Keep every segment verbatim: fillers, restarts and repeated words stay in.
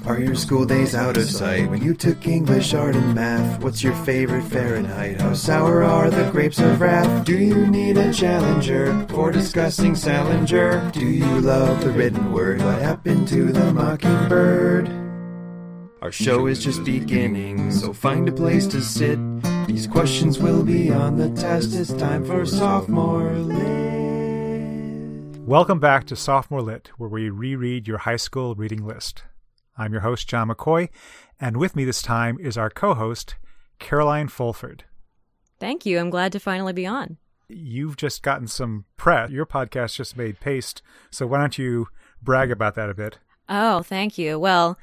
Are your school days out of sight? When you took English, art, and math, what's your favorite Fahrenheit? How sour are the grapes of wrath? Do you need a challenger for discussing Salinger? Do you love the written word? What happened to the mockingbird? Our show is just beginning, so find a place to sit. These questions will be on the test. It's time for Sophomore Lit. Welcome back to Sophomore Lit, where we reread your high school reading list. I'm your host, John McCoy, and with me this time is our co-host, Caroline Fulford. Thank you. I'm glad to finally be on. You've just gotten some press. Your podcast just made Paste, so why don't you brag about that a bit? Oh, thank you. Well,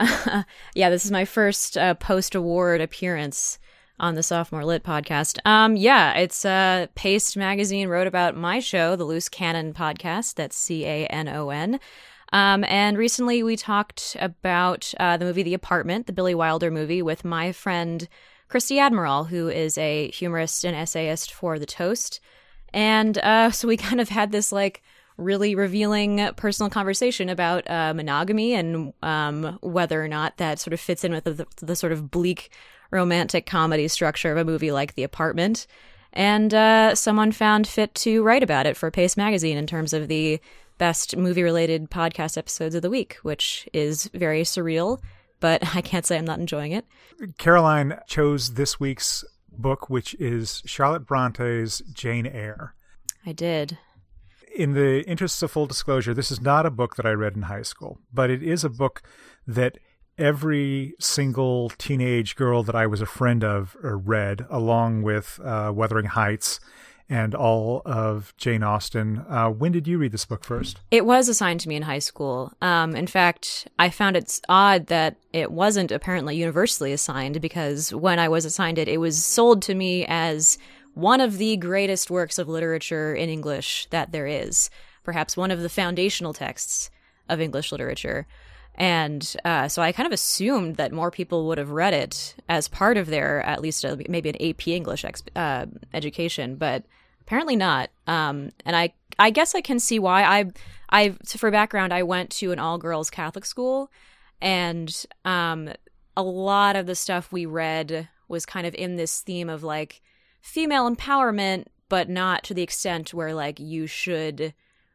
yeah, this is my first uh, post-award appearance on the Sophomore Lit podcast. Um, yeah, it's uh, Paste Magazine wrote about my show, the Loose Cannon podcast. That's C A N O N. Um, and recently we talked about uh, the movie The Apartment, the Billy Wilder movie, with my friend Christy Admiral, who is a humorist and essayist for The Toast. And uh, so we kind of had this like really revealing personal conversation about uh, monogamy and um, whether or not that sort of fits in with the, the sort of bleak romantic comedy structure of a movie like The Apartment. And uh, someone found fit to write about it for Paste Magazine in terms of the best movie-related podcast episodes of the week, which is very surreal, but I can't say I'm not enjoying it. Caroline chose this week's book, which is Charlotte Bronte's Jane Eyre. I did. In the interests of full disclosure, this is not a book that I read in high school, but it is a book that every single teenage girl that I was a friend of read, along with uh, Wuthering Heights and all of Jane Austen. Uh, when did you read this book first? It was assigned to me in high school. Um, in fact, I found it odd that it wasn't apparently universally assigned, because when I was assigned it, it was sold to me as one of the greatest works of literature in English that there is, perhaps one of the foundational texts of English literature. And uh, so I kind of assumed that more people would have read it as part of their, at least a, maybe an A P English ex- uh, education, but apparently not. Um, and I, I guess I can see why. I, I, for background, I went to an all-girls Catholic school, and um, a lot of the stuff we read was kind of in this theme of like female empowerment, but not to the extent where like you should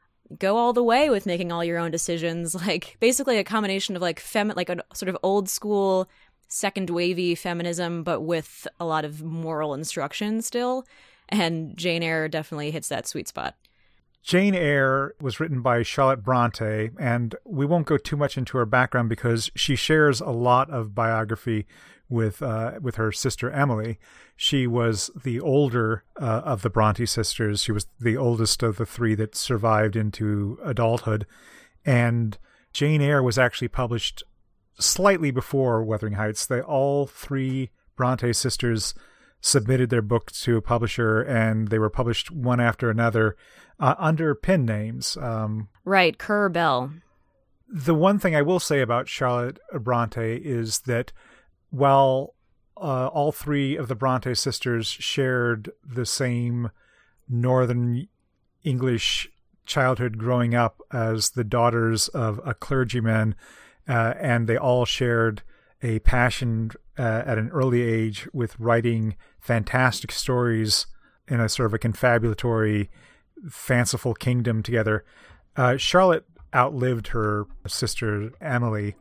go all the way with making all your own decisions. Like basically a combination of like fem, like a sort of old school second wavy feminism, but with a lot of moral instruction still. And Jane Eyre definitely hits that sweet spot. Jane Eyre was written by Charlotte Bronte, and we won't go too much into her background because she shares a lot of biography with uh, with her sister Emily. She was the older uh, of the Bronte sisters. She was the oldest of the three that survived into adulthood. And Jane Eyre was actually published slightly before Wuthering Heights. They all three Bronte sisters submitted their book to a publisher, and they were published one after another uh, under pen names. Um, right, Currer Bell. The one thing I will say about Charlotte Bronte is that while uh, all three of the Bronte sisters shared the same Northern English childhood growing up as the daughters of a clergyman, uh, and they all shared a passion uh, at an early age with writing fantastic stories in a sort of a confabulatory, fanciful kingdom together. Uh, Charlotte outlived her sister Emily,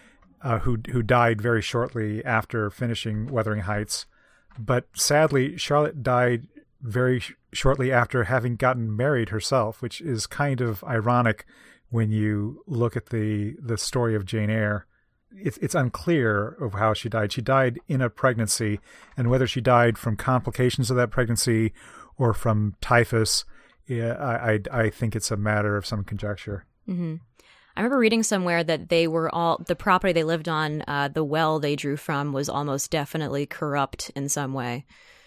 uh, who who died very shortly after finishing Wuthering Heights. But sadly, Charlotte died very sh- shortly after having gotten married herself, which is kind of ironic when you look at the, the story of Jane Eyre. It's it's unclear of how she died. She died in a pregnancy, and whether she died from complications of that pregnancy or from typhus, yeah, I I, I think it's a matter of some conjecture. Mm-hmm. I remember reading somewhere that they were all, the property they lived on, uh, the well they drew from was almost definitely corrupt in some way.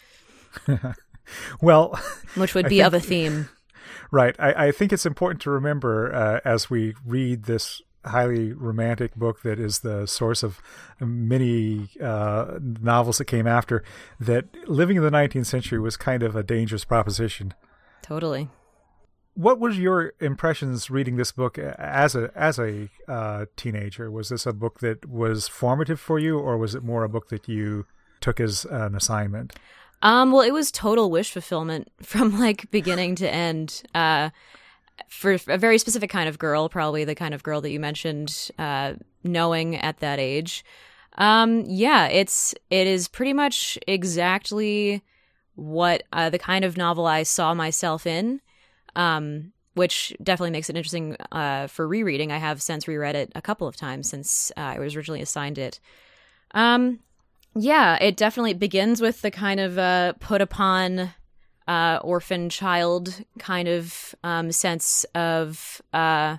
Well, which would be think, of a theme. Right. I, I think it's important to remember uh, as we read this highly romantic book that is the source of many uh, novels that came after, that living in the nineteenth century was kind of a dangerous proposition. Totally. What was your impressions reading this book as a as a uh, teenager? Was this a book that was formative for you, or was it more a book that you took as an assignment? Um, well, it was total wish fulfillment from like beginning to end. Uh, for a very specific kind of girl, probably the kind of girl that you mentioned, uh, knowing at that age. Um, yeah, it's it is pretty much exactly what uh, the kind of novel I saw myself in. Um, which definitely makes it interesting uh, for rereading. I have since reread it a couple of times since uh, I was originally assigned it. Um, yeah, it definitely begins with the kind of uh, put upon uh, orphan child kind of um, sense of uh,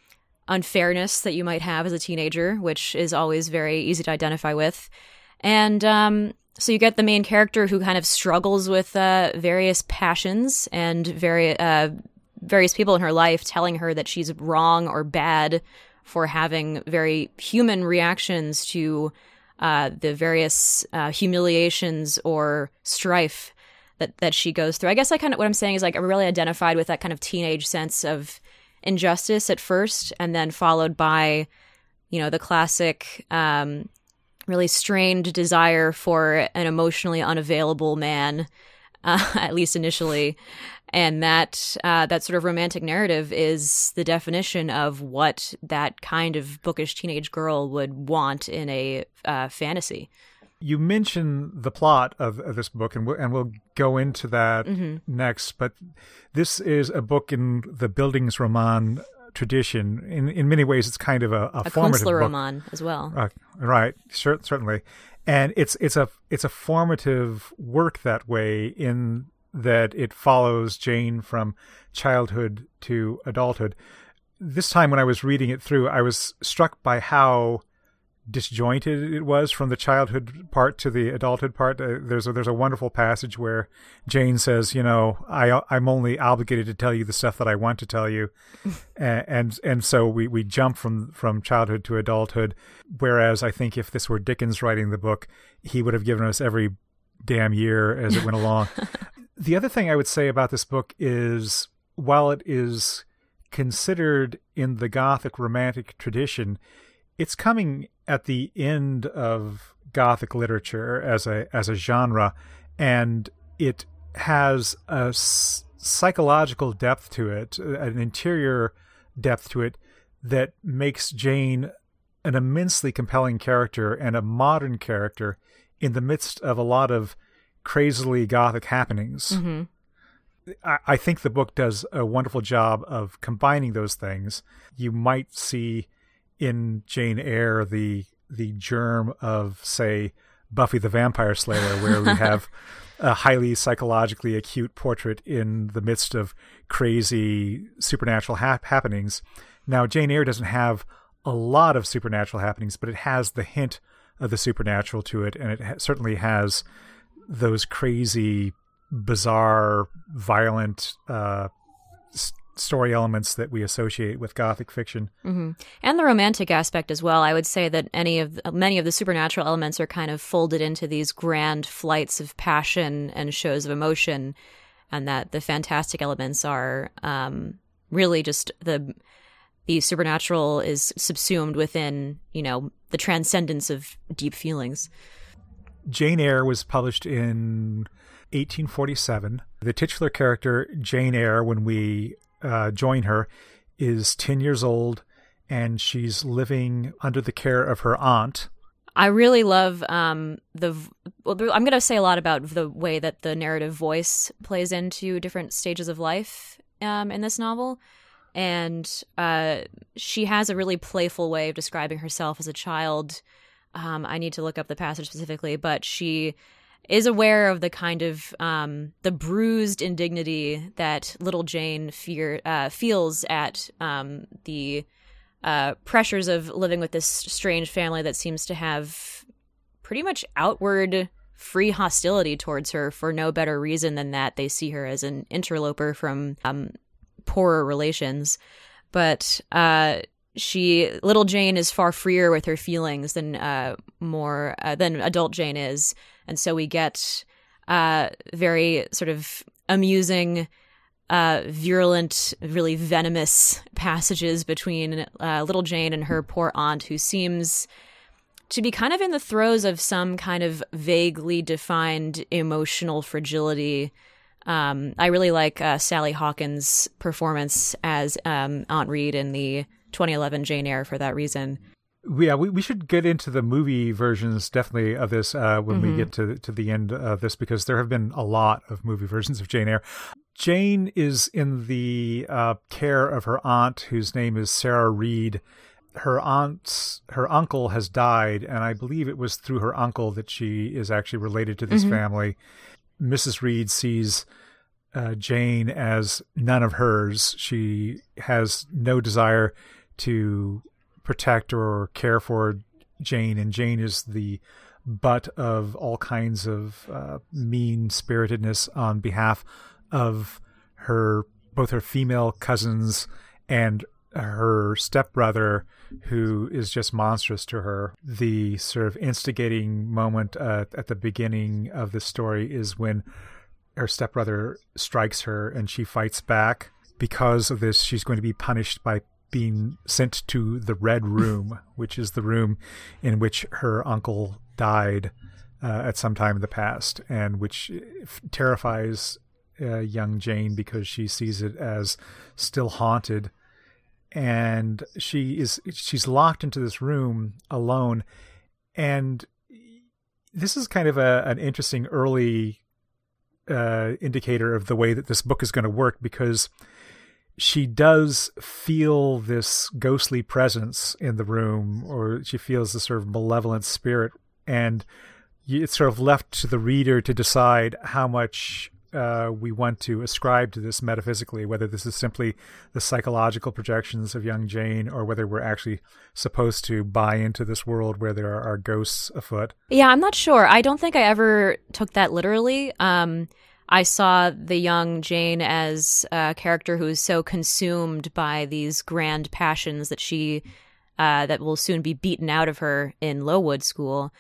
unfairness that you might have as a teenager, which is always very easy to identify with. And um, so you get the main character who kind of struggles with uh, various passions and very, uh, various people in her life telling her that she's wrong or bad for having very human reactions to uh, the various uh, humiliations or strife that, that she goes through. I guess I kind of what I'm saying is like I really identified with that kind of teenage sense of injustice at first, and then followed by, you know, the classic um, really strained desire for an emotionally unavailable man, uh, at least initially. And that uh, that sort of romantic narrative is the definition of what that kind of bookish teenage girl would want in a uh, fantasy. You mentioned the plot of, of this book, and we'll, and we'll go into that mm-hmm. next. But this is a book in the Bildungsroman tradition. In in many ways, it's kind of a, a, a formative book. Kunstlerroman as well. Uh, right, sure, certainly. And it's it's a it's a formative work that way, in that it follows Jane from childhood to adulthood. This time when I was reading it through, I was struck by how disjointed it was from the childhood part to the adulthood part. Uh, there's a, there's a wonderful passage where Jane says, you know, I I'm only obligated to tell you the stuff that I want to tell you, and, and and so we we jump from from childhood to adulthood. Whereas I think if this were Dickens writing the book, he would have given us every damn year as it went along. The other thing I would say about this book is, while it is considered in the Gothic Romantic tradition, it's coming at the end of Gothic literature as a as a genre, and it has a s- psychological depth to it, an interior depth to it, that makes Jane an immensely compelling character and a modern character in the midst of a lot of crazily Gothic happenings. Mm-hmm. I, I think the book does a wonderful job of combining those things. You might see in Jane Eyre the the germ of, say, Buffy the Vampire Slayer, where we have a highly psychologically acute portrait in the midst of crazy supernatural hap- happenings. Now, Jane Eyre doesn't have a lot of supernatural happenings, but it has the hint of the supernatural to it, and it ha- certainly has those crazy, bizarre, violent uh, s- story elements that we associate with Gothic fiction. Mm-hmm. And the romantic aspect as well. I would say that any of many of the supernatural elements are kind of folded into these grand flights of passion and shows of emotion, and that the fantastic elements are um, really just the the supernatural is subsumed within, you know, the transcendence of deep feelings. Jane Eyre was published in eighteen forty-seven. The titular character, Jane Eyre, when we uh, join her, is ten years old, and she's living under the care of her aunt. I really love um, the... Well, I'm going to say a lot about the way that the narrative voice plays into different stages of life um, in this novel. And uh, she has a really playful way of describing herself as a child. Um, I need to look up the passage specifically, but she is aware of the kind of um, the bruised indignity that little Jane fear uh, feels at um, the uh, pressures of living with this strange family that seems to have pretty much outward free hostility towards her for no better reason than that they see her as an interloper from um, poorer relations. But uh, she, little Jane, is far freer with her feelings than uh, more uh, than adult Jane is, and so we get uh, very sort of amusing uh, virulent, really venomous passages between uh, little Jane and her poor aunt, who seems to be kind of in the throes of some kind of vaguely defined emotional fragility. Um, I really like uh, Sally Hawkins' performance as um, Aunt Reed in the twenty eleven Jane Eyre for that reason. Yeah, we, we should get into the movie versions definitely of this uh, when Mm-hmm. we get to to the end of this, because there have been a lot of movie versions of Jane Eyre. Jane is in the uh, care of her aunt, whose name is Sarah Reed. Her aunt's her uncle has died, and I believe it was through her uncle that she is actually related to this Mm-hmm. family. Missus Reed sees uh, Jane as none of hers. She has no desire to protect or care for Jane, and Jane is the butt of all kinds of uh, mean-spiritedness on behalf of her, both her female cousins and her stepbrother, who is just monstrous to her. The sort of instigating moment uh, at the beginning of the story is when her stepbrother strikes her and she fights back. Because of this, she's going to be punished by being sent to the Red Room, which is the room in which her uncle died uh, at some time in the past, and which terrifies uh, young Jane because she sees it as still haunted. And she is she's locked into this room alone. And this is kind of a, an interesting early uh, indicator of the way that this book is going to work, because she does feel this ghostly presence in the room, or she feels this sort of malevolent spirit, and it's sort of left to the reader to decide how much uh, we want to ascribe to this metaphysically, whether this is simply the psychological projections of young Jane, or whether we're actually supposed to buy into this world where there are ghosts afoot. Yeah, I'm not sure. I don't think I ever took that literally. Um, I saw the young Jane as a character who is so consumed by these grand passions that she uh, that will soon be beaten out of her in Lowood School,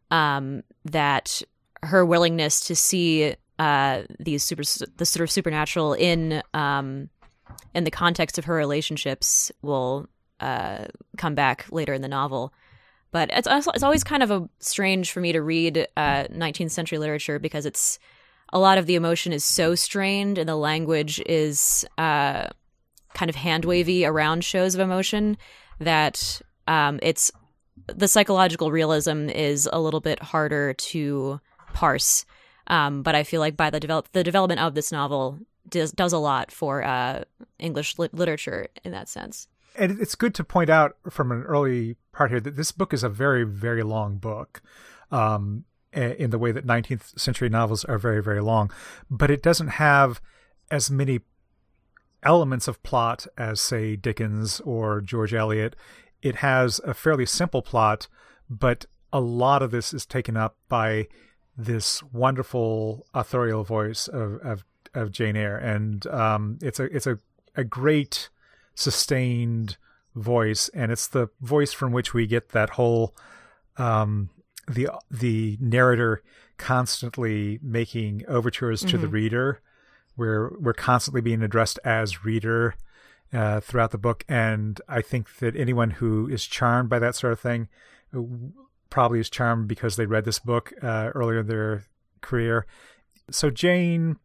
um, that her willingness to see uh, these super the sort of supernatural in um, in the context of her relationships will uh, come back later in the novel. But it's it's always kind of a strange for me to read uh, nineteenth century literature, because it's a lot of the emotion is so strained and the language is uh, kind of hand-wavy around shows of emotion that um, it's the psychological realism is a little bit harder to parse. Um, but I feel like by the develop the development of this novel does, does a lot for uh, English lit- literature in that sense. And it's good to point out from an early part here that this book is a very, very long book. Um, in the way that nineteenth century novels are very, very long, but it doesn't have as many elements of plot as, say, Dickens or George Eliot. It has a fairly simple plot, but a lot of this is taken up by this wonderful authorial voice of, of, of Jane Eyre. And um, it's a, it's a, a great sustained voice. And it's the voice from which we get that whole, um, the the narrator constantly making overtures mm-hmm. to the reader. We're we're constantly being addressed as reader uh, throughout the book, and I think that anyone who is charmed by that sort of thing probably is charmed because they read this book uh, earlier in their career. So Jane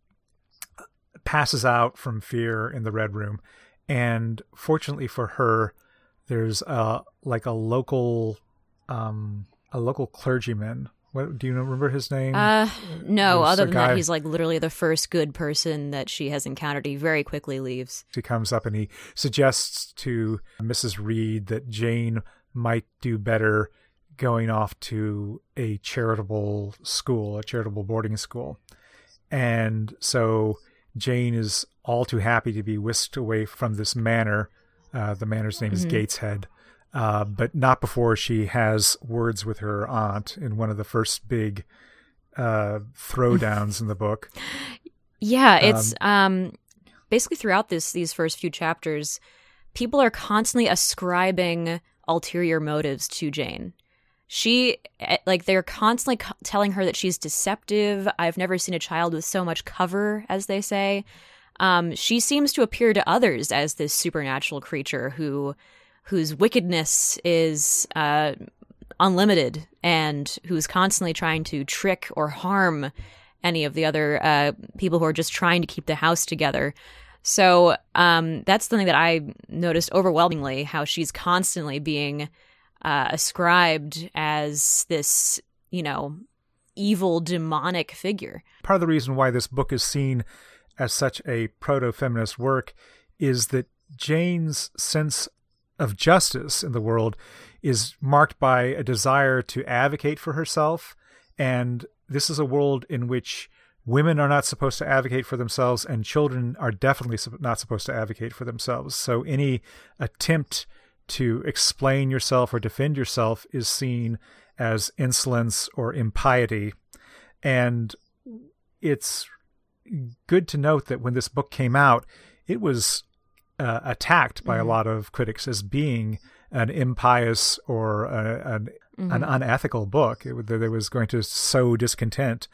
passes out from fear in the Red Room, and fortunately for her, there's a like a local. Um, A local clergyman. What do you remember his name? Uh, no, There's other a than guy- that, he's like literally the first good person that she has encountered. He very quickly leaves. He comes up and he suggests to Missus Reed that Jane might do better going off to a charitable school, a charitable boarding school. And so Jane is all too happy to be whisked away from this manor. Uh, the manor's name is Mm-hmm. Gateshead. Uh, but not before she has words with her aunt in one of the first big uh, throwdowns in the book. Yeah, it's um, basically throughout this these first few chapters, people are constantly ascribing ulterior motives to Jane. She, like, they're constantly co- telling her that she's deceptive. I've never seen a child with so much cover, as they say. um, she seems to appear to others as this supernatural creature who whose wickedness is uh, unlimited and who's constantly trying to trick or harm any of the other uh, people who are just trying to keep the house together. So um, that's something that I noticed overwhelmingly, how she's constantly being uh, ascribed as this, you know, evil, demonic figure. Part of the reason why this book is seen as such a proto-feminist work is that Jane's sense of justice in the world is marked by a desire to advocate for herself. And this is a world in which women are not supposed to advocate for themselves, and children are definitely not supposed to advocate for themselves. So any attempt to explain yourself or defend yourself is seen as insolence or impiety. And it's good to note that when this book came out, it was uh, attacked by mm-hmm. a lot of critics as being an impious or a, an, mm-hmm. an unethical book. It, that it was going to sow discontent.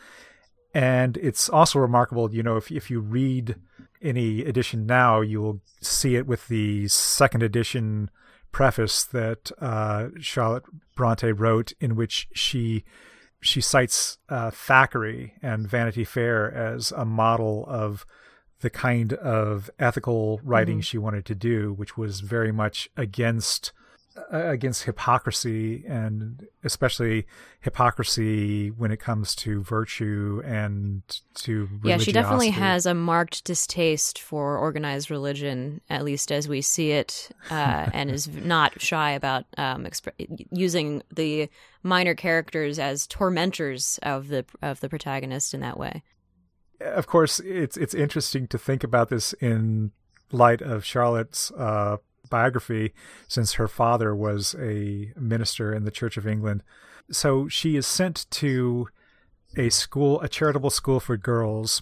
And it's also remarkable, you know, if if you read any edition now, you will see it with the second edition preface that uh, Charlotte Bronte wrote, in which she she cites uh, Thackeray and Vanity Fair as a model of the kind of ethical writing mm-hmm. she wanted to do, which was very much against uh, against hypocrisy, and especially hypocrisy when it comes to virtue and to religiosity. Yeah, she definitely has a marked distaste for organized religion, at least as we see it, uh, and is not shy about um, exp- using the minor characters as tormentors of the of the protagonist in that way. Of course, it's it's interesting to think about this in light of Charlotte's uh, biography, since her father was a minister in the Church of England. So she is sent to a school, a charitable school for girls.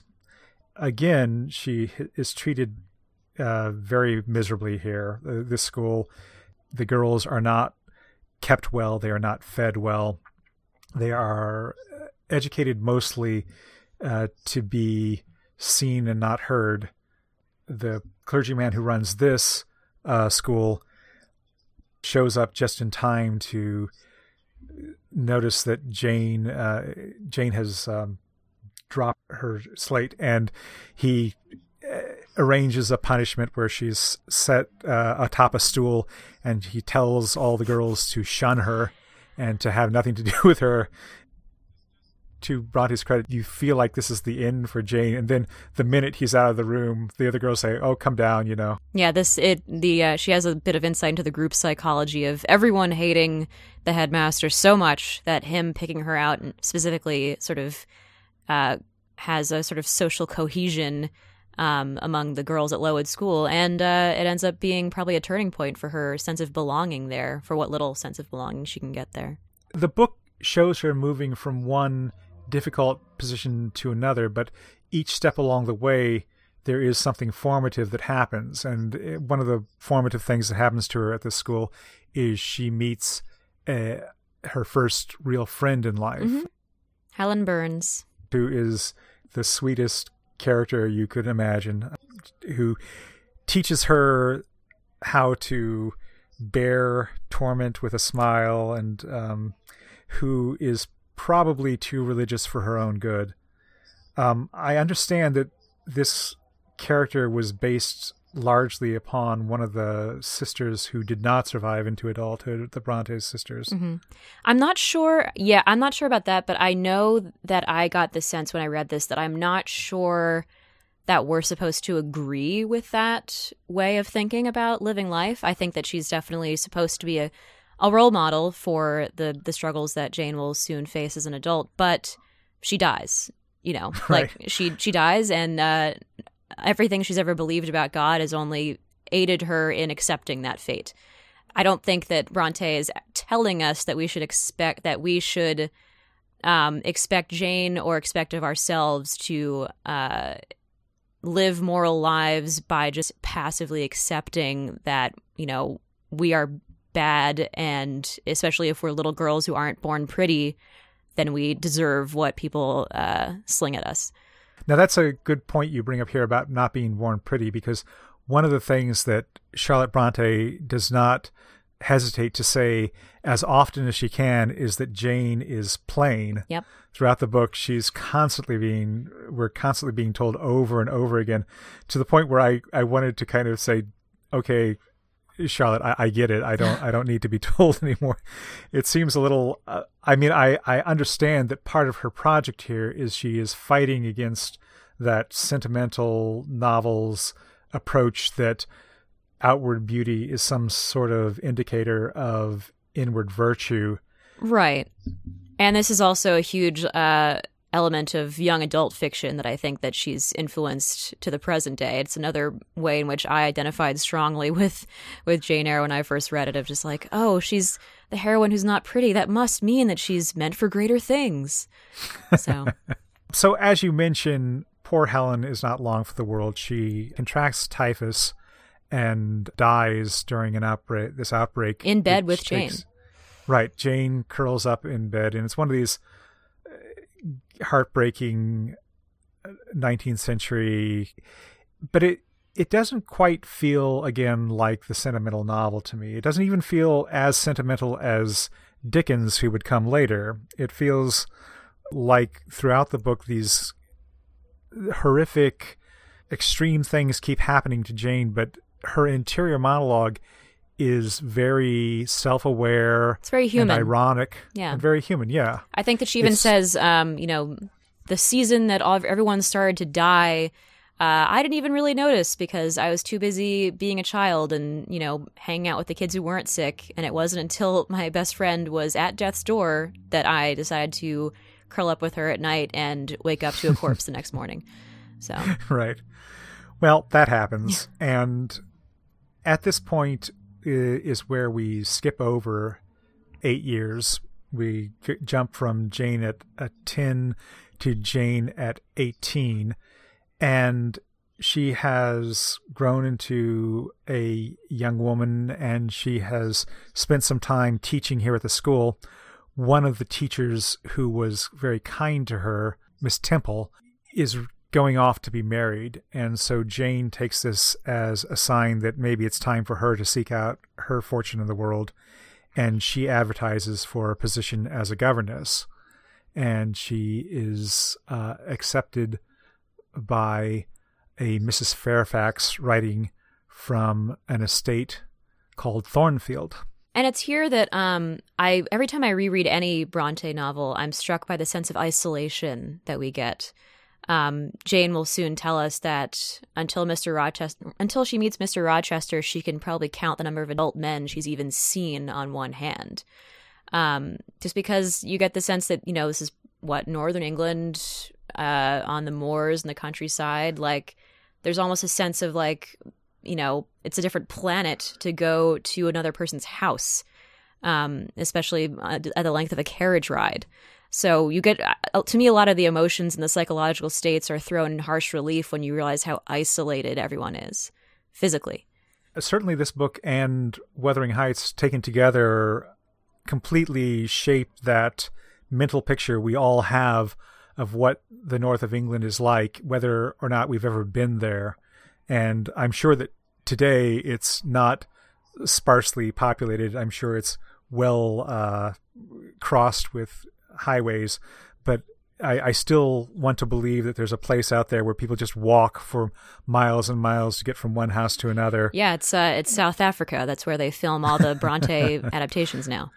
Again, she is treated uh, very miserably here. Uh, this school, the girls are not kept well. They are not fed well. They are educated mostly uh, to be seen and not heard. The clergyman who runs this uh, school shows up just in time to notice that Jane uh, Jane has um, dropped her slate, and he uh, arranges a punishment where she's set uh, atop a stool, and he tells all the girls to shun her and to have nothing to do with her. To Bronte's credit, you feel like this is the end for Jane, and then the minute he's out of the room, the other girls say, "Oh, come down," you know. Yeah, this it the uh, she has a bit of insight into the group psychology of everyone hating the headmaster so much that him picking her out and specifically sort of uh, has a sort of social cohesion um, among the girls at Lowood School, and uh, it ends up being probably a turning point for her sense of belonging there, for what little sense of belonging she can get there. The book shows her moving from one difficult position to another, but each step along the way there is something formative that happens. And one of the formative things that happens to her at this school is she meets uh, her first real friend in life. Mm-hmm. Helen Burns, who is the sweetest character you could imagine, who teaches her how to bear torment with a smile, and um, who is probably too religious for her own good. Um, I understand that this character was based largely upon one of the sisters who did not survive into adulthood, the Bronte sisters. Mm-hmm. I'm not sure. Yeah, I'm not sure about that, but I know that I got the sense when I read this that I'm not sure that we're supposed to agree with that way of thinking about living life. I think that she's definitely supposed to be a a role model for the the struggles that Jane will soon face as an adult, but she dies, you know, right. like she, she dies, and uh, everything she's ever believed about God has only aided her in accepting that fate. I don't think that Bronte is telling us that we should expect that we should um, expect Jane or expect of ourselves to uh, live moral lives by just passively accepting that, you know, we are bad, and especially if we're little girls who aren't born pretty, then we deserve what people uh, sling at us. Now, that's a good point you bring up here about not being born pretty, because one of the things that Charlotte Bronte does not hesitate to say as often as she can is that Jane is plain. Yep. Throughout the book, she's constantly being, we're constantly being told over and over again, to the point where I, I wanted to kind of say, okay, Charlotte, I, I get it. I don't, I don't need to be told anymore. It seems a little, uh, I mean, I, I understand that part of her project here is she is fighting against that sentimental novels approach that outward beauty is some sort of indicator of inward virtue. Right. And this is also a huge uh, element of young adult fiction that I think that she's influenced to the present day. It's another way in which I identified strongly with, with Jane Eyre when I first read it, of just like, oh, she's the heroine who's not pretty. That must mean that she's meant for greater things. So, so as you mentioned, poor Helen is not long for the world. She contracts typhus and dies during an outbreak. This outbreak in bed with takes, Jane. Right, Jane curls up in bed, and it's one of these heartbreaking nineteenth century. But it it doesn't quite feel again like the sentimental novel to me. It doesn't even feel as sentimental as Dickens, who would come later. It feels like throughout the book these horrific, extreme things keep happening to Jane, but her interior monologue is very self-aware. It's very human. And ironic. Yeah. And very human, yeah. I think that she even it's, says, um, you know, the season that all, everyone started to die, uh, I didn't even really notice because I was too busy being a child and, you know, hanging out with the kids who weren't sick. And it wasn't until my best friend was at death's door that I decided to curl up with her at night and wake up to a corpse the next morning. So Right. Well, that happens. And at this point is where we skip over eight years. We jump from Jane at, at ten to Jane at eighteen. And she has grown into a young woman, and she has spent some time teaching here at the school. One of the teachers who was very kind to her, Miss Temple, is going off to be married. And so Jane takes this as a sign that maybe it's time for her to seek out her fortune in the world. And she advertises for a position as a governess. And she is uh, accepted by a Missus Fairfax writing from an estate called Thornfield. And it's here that um, I every time I reread any Bronte novel, I'm struck by the sense of isolation that we get. Um, Jane will soon tell us that until Mister Rochester, until she meets Mister Rochester, she can probably count the number of adult men she's even seen on one hand. Um, just because you get the sense that, you know, this is what, Northern England, uh, on the moors and the countryside. Like, there's almost a sense of like, you know, it's a different planet to go to another person's house, um, especially at the length of a carriage ride. So you get, to me, a lot of the emotions and the psychological states are thrown in harsh relief when you realize how isolated everyone is physically. Certainly this book and Wuthering Heights taken together completely shaped that mental picture we all have of what the north of England is like, whether or not we've ever been there. And I'm sure that today it's not sparsely populated. I'm sure it's well uh, crossed with highways, but I, I still want to believe that there's a place out there where people just walk for miles and miles to get from one house to another. Yeah, it's uh, it's South Africa. That's where they film all the Bronte adaptations now.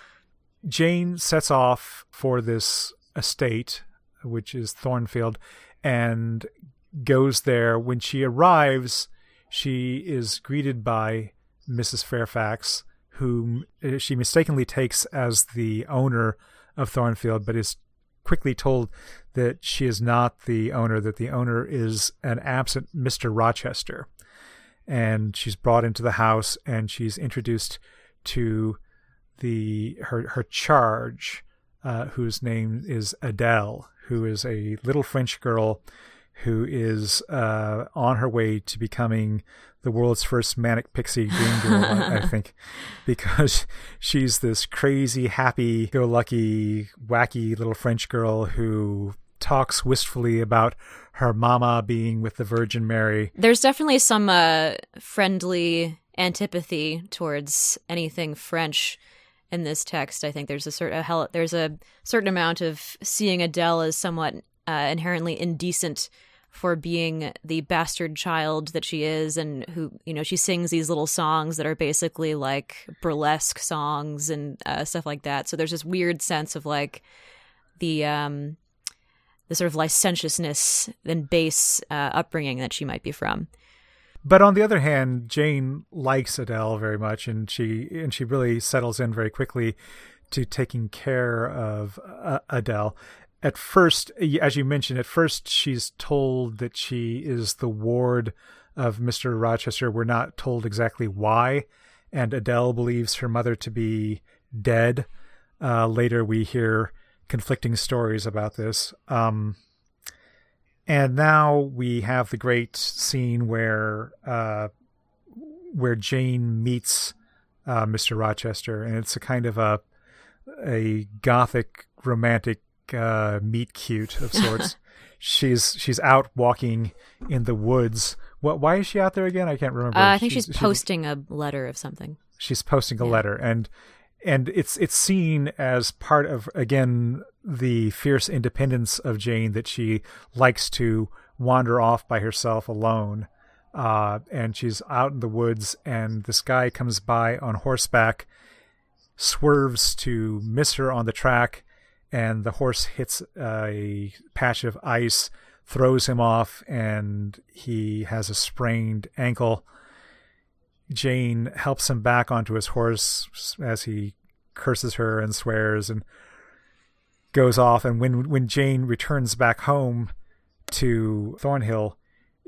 Jane sets off for this estate, which is Thornfield, and goes there. When she arrives, she is greeted by Missus Fairfax, whom she mistakenly takes as the owner of Thornfield, but is quickly told that she is not the owner, that the owner is an absent Mister Rochester. And she's brought into the house, and she's introduced to the her her charge, uh, whose name is Adele, who is a little French girl who is uh, on her way to becoming the world's first manic pixie dream girl, I, I think, because she's this crazy, happy-go-lucky, wacky little French girl who talks wistfully about her mama being with the Virgin Mary. There's definitely some uh, friendly antipathy towards anything French in this text. I think there's a certain a, there's a certain amount of seeing Adele as somewhat uh, inherently indecent for being the bastard child that she is, and who, you know, she sings these little songs that are basically like burlesque songs and uh, stuff like that. So there's this weird sense of like the um, the sort of licentiousness and base uh, upbringing that she might be from. But on the other hand, Jane likes Adele very much, and she and she really settles in very quickly to taking care of uh, Adele. At first, as you mentioned, at first she's told that she is the ward of Mister Rochester. We're not told exactly why, and Adele believes her mother to be dead. Uh, later, we hear conflicting stories about this. Um, and now we have the great scene where uh, where Jane meets uh, Mister Rochester, and it's a kind of a a gothic romantic uh meet cute of sorts. she's she's out walking in the woods. What why is she out there again? I can't remember. uh, I think she's, she's posting she's, a letter of something. She's posting a yeah. letter, and and it's it's seen as part of, again, the fierce independence of Jane, that she likes to wander off by herself alone, uh and she's out in the woods, and this guy comes by on horseback, swerves to miss her on the track, and the horse hits a patch of ice, throws him off, and he has a sprained ankle. Jane helps him back onto his horse as he curses her and swears and goes off. And when when Jane returns back home to Thornhill,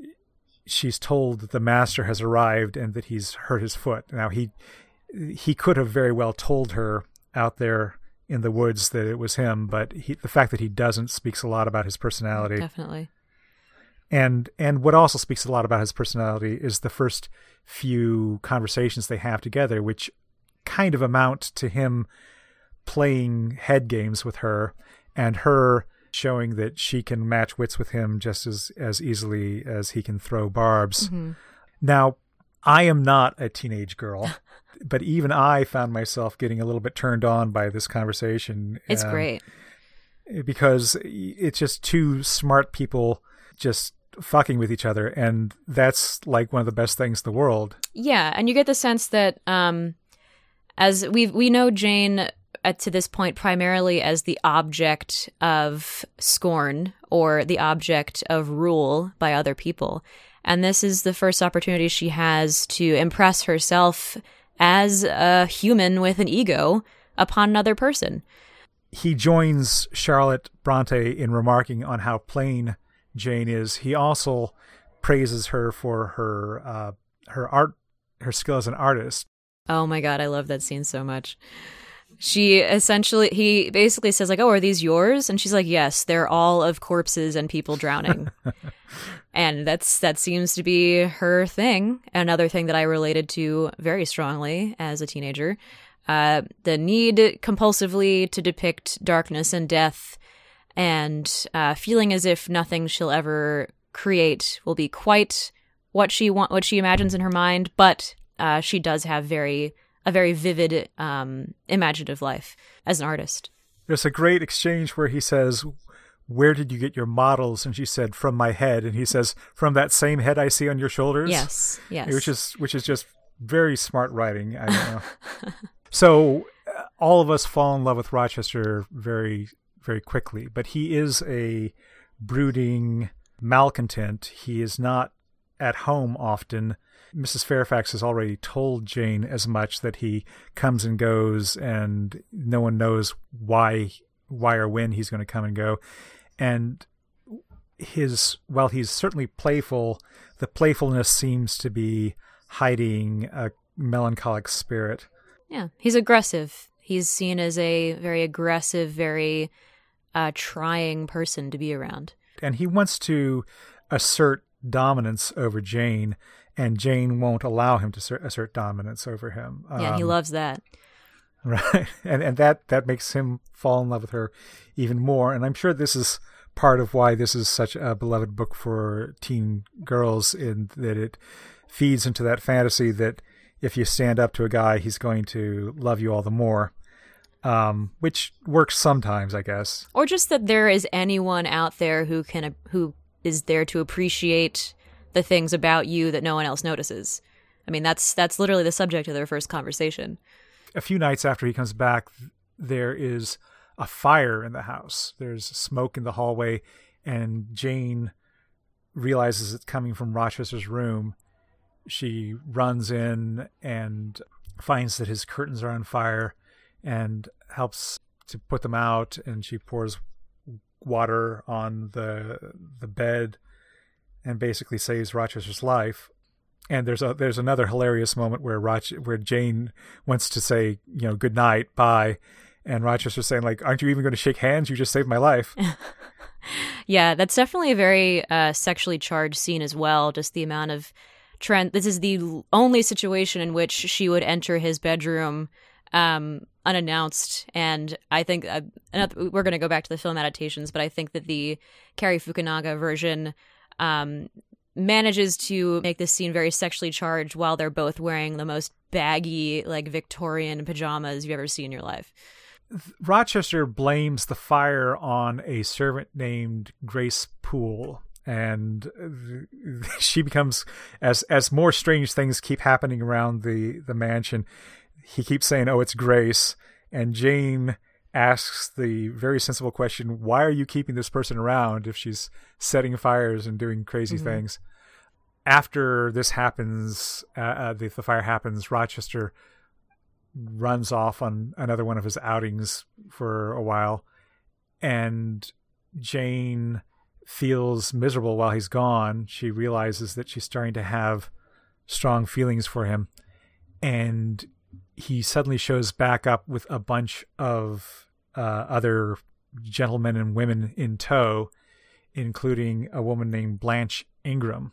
she's told that the master has arrived and that he's hurt his foot. Now, he he could have very well told her out there in the woods that it was him, but he, the fact that he doesn't speaks a lot about his personality. Definitely. And and what also speaks a lot about his personality is the first few conversations they have together, which kind of amount to him playing head games with her, and her showing that she can match wits with him just as, as easily as he can throw barbs. Mm-hmm. Now, I am not a teenage girl, but even I found myself getting a little bit turned on by this conversation. It's um, great. Because it's just two smart people just fucking with each other, and that's like one of the best things in the world. Yeah, and you get the sense that um, as we we know Jane at, to this point primarily as the object of scorn or the object of rule by other people. And this is the first opportunity she has to impress herself as a human with an ego upon another person. He joins Charlotte Bronte in remarking on how plain Jane is. He also praises her for her uh, her art, her skill as an artist. Oh my God, I love that scene so much. She essentially, he basically says like, "Oh, are these yours?" And she's like, "Yes, they're all of corpses and people drowning." And that's that seems to be her thing. Another thing that I related to very strongly as a teenager. Uh, the need compulsively to depict darkness and death, and uh, feeling as if nothing she'll ever create will be quite what she want, what she imagines in her mind. But uh, she does have very a very vivid, um, imaginative life as an artist. There's a great exchange where he says, "Where did you get your models?" And she said, "From my head." And he says, "From that same head I see on your shoulders." Yes, yes. Which is which is just very smart writing. I don't know. So uh, all of us fall in love with Rochester very, very quickly, but he is a brooding malcontent. He is not at home often. Missus Fairfax has already told Jane as much, that he comes and goes and no one knows why why or when he's going to come and go. And his while he's certainly playful, the playfulness seems to be hiding a melancholic spirit. Yeah, he's aggressive. He's seen as a very aggressive, very uh, trying person to be around. And he wants to assert dominance over Jane, and Jane won't allow him to assert dominance over him. Yeah, um, he loves that. Right. And and that, that makes him fall in love with her even more. And I'm sure this is part of why this is such a beloved book for teen girls, in that it feeds into that fantasy that if you stand up to a guy, he's going to love you all the more, um, which works sometimes, I guess. Or just that there is anyone out there who can who is there to appreciate the things about you that no one else notices. I mean, that's that's literally the subject of their first conversation. A few nights after he comes back, there is a fire in the house. There's smoke in the hallway, and Jane realizes it's coming from Rochester's room. She runs in and finds that his curtains are on fire and helps to put them out, and she pours water on the the bed and basically saves Rochester's life. And there's a there's another hilarious moment where Roch- where Jane wants to say, you know, good night, bye, and Rochester's saying, like, aren't you even going to shake hands? You just saved my life. Yeah, that's definitely a very uh, sexually charged scene as well. Just the amount of trend. This is the only situation in which she would enter his bedroom um, unannounced. And I think uh, we're going to go back to the film adaptations, but I think that the Cary Fukunaga version um, manages to make this scene very sexually charged while they're both wearing the most baggy, like, Victorian pajamas you've ever seen in your life. Rochester blames the fire on a servant named Grace Poole, and she becomes, as as more strange things keep happening around the, the mansion, he keeps saying, oh, it's Grace, and Jane asks the very sensible question, why are you keeping this person around if she's setting fires and doing crazy mm-hmm. things? After this happens, uh, uh, the, the fire happens, Rochester runs off on another one of his outings for a while, and Jane feels miserable while he's gone. She realizes that she's starting to have strong feelings for him, and he suddenly shows back up with a bunch of uh, other gentlemen and women in tow, including a woman named Blanche Ingram.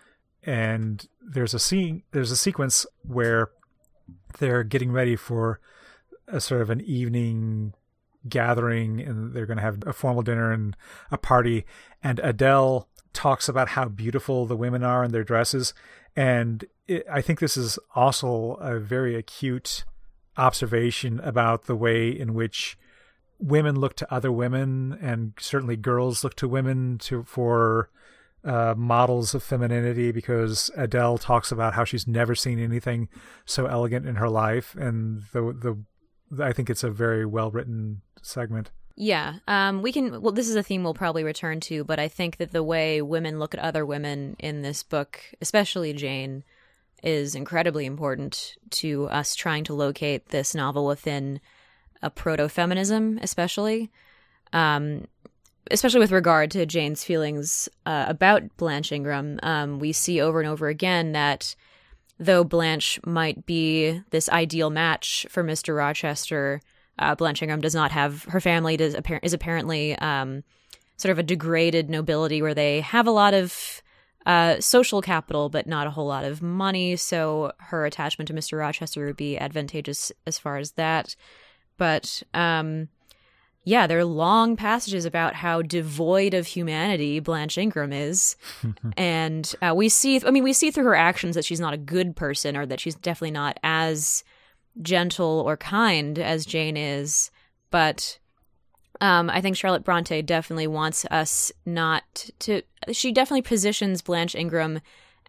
And there's a scene, there's a sequence where they're getting ready for a sort of an evening gathering, and they're going to have a formal dinner and a party. And Adele talks about how beautiful the women are in their dresses. And it, I think this is also a very acute observation about the way in which women look to other women, and certainly girls look to women to for uh, models of femininity, because Adele talks about how she's never seen anything so elegant in her life. And the the I think it's a very well written segment. Yeah, um, we can. Well, this is a theme we'll probably return to, but I think that the way women look at other women in this book, especially Jane, is incredibly important to us trying to locate this novel within a proto-feminism, especially, um, especially with regard to Jane's feelings uh, about Blanche Ingram. Um, we see over and over again that though Blanche might be this ideal match for Mister Rochester, Uh, Blanche Ingram does not have, her family does, is apparently um, sort of a degraded nobility where they have a lot of uh, social capital, but not a whole lot of money. So her attachment to Mister Rochester would be advantageous as far as that. But um, yeah, there are long passages about how devoid of humanity Blanche Ingram is. And uh, we see, I mean, we see through her actions that she's not a good person, or that she's definitely not as gentle or kind as Jane is, but um, I think Charlotte Bronte definitely wants us not to. She definitely positions Blanche Ingram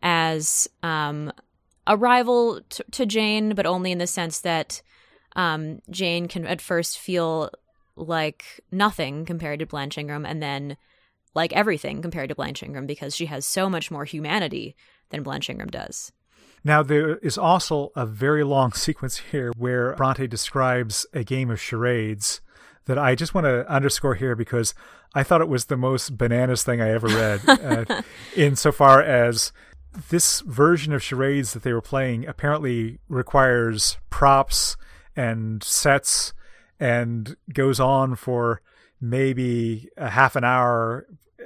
as um, a rival t- to Jane, but only in the sense that um, Jane can at first feel like nothing compared to Blanche Ingram, and then like everything compared to Blanche Ingram, because she has so much more humanity than Blanche Ingram does. Now, there is also a very long sequence here where Bronte describes a game of charades that I just want to underscore here, because I thought it was the most bananas thing I ever read, uh, insofar as this version of charades that they were playing apparently requires props and sets and goes on for maybe a half an hour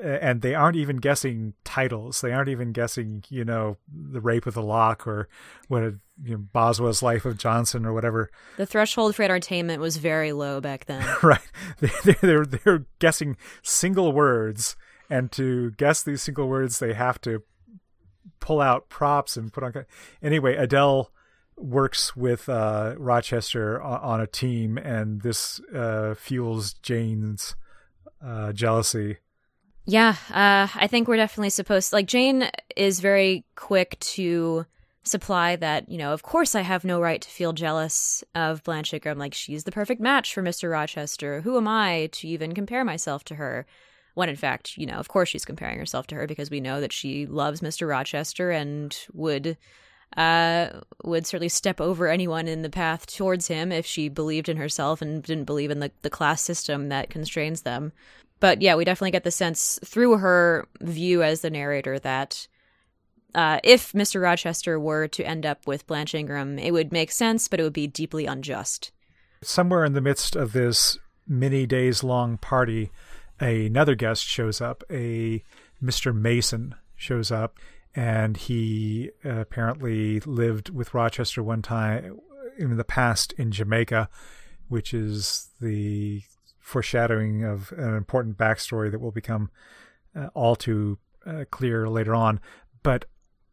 and they aren't even guessing titles. They aren't even guessing, you know, The Rape of the Lock or what, a, you know, Boswell's Life of Johnson or whatever. The threshold for entertainment was very low back then. Right. They, they're, they're guessing single words, and to guess these single words, they have to pull out props and put on. Anyway, Adele works with uh, Rochester on a team, and this uh, fuels Jane's uh, jealousy. Yeah, uh, I think we're definitely supposed to, like, Jane is very quick to supply that, you know, of course I have no right to feel jealous of Blanche Ingram. Like, she's the perfect match for Mister Rochester. Who am I to even compare myself to her? When in fact, you know, of course she's comparing herself to her, because we know that she loves Mister Rochester and would uh, would certainly step over anyone in the path towards him if she believed in herself and didn't believe in the, the class system that constrains them. But yeah, we definitely get the sense through her view as the narrator that uh, if Mister Rochester were to end up with Blanche Ingram, it would make sense, but it would be deeply unjust. Somewhere in the midst of this many days long party, another guest shows up. A Mister Mason shows up, and he uh, apparently lived with Rochester one time in the past in Jamaica, which is the foreshadowing of an important backstory that will become uh, all too uh, clear later on. But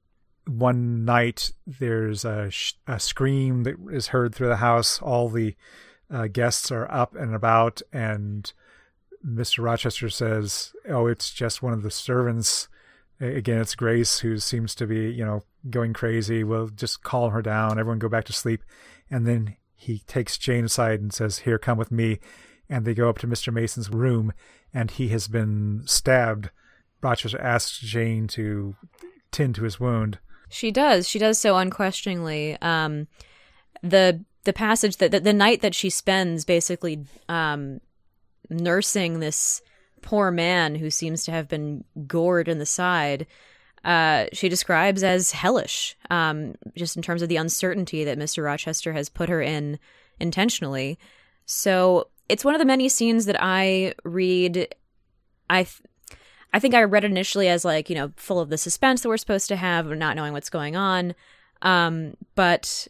one night there's a, sh- a scream that is heard through the house. All the uh, guests are up and about, and Mister Rochester says, oh, it's just one of the servants. Again, it's Grace, who seems to be, you know, going crazy. We'll just calm her down. Everyone go back to sleep. And then he takes Jane aside and says, here, come with me. And they go up to Mister Mason's room, and he has been stabbed. Rochester asks Jane to tend to his wound. She does. She does so unquestioningly. Um, the the passage that the, the night that she spends basically um, nursing this poor man who seems to have been gored in the side, uh, she describes as hellish, um, just in terms of the uncertainty that Mister Rochester has put her in intentionally. So it's one of the many scenes that I read. I th- I think I read it initially as, like, you know, full of the suspense that we're supposed to have, or not knowing what's going on. Um, but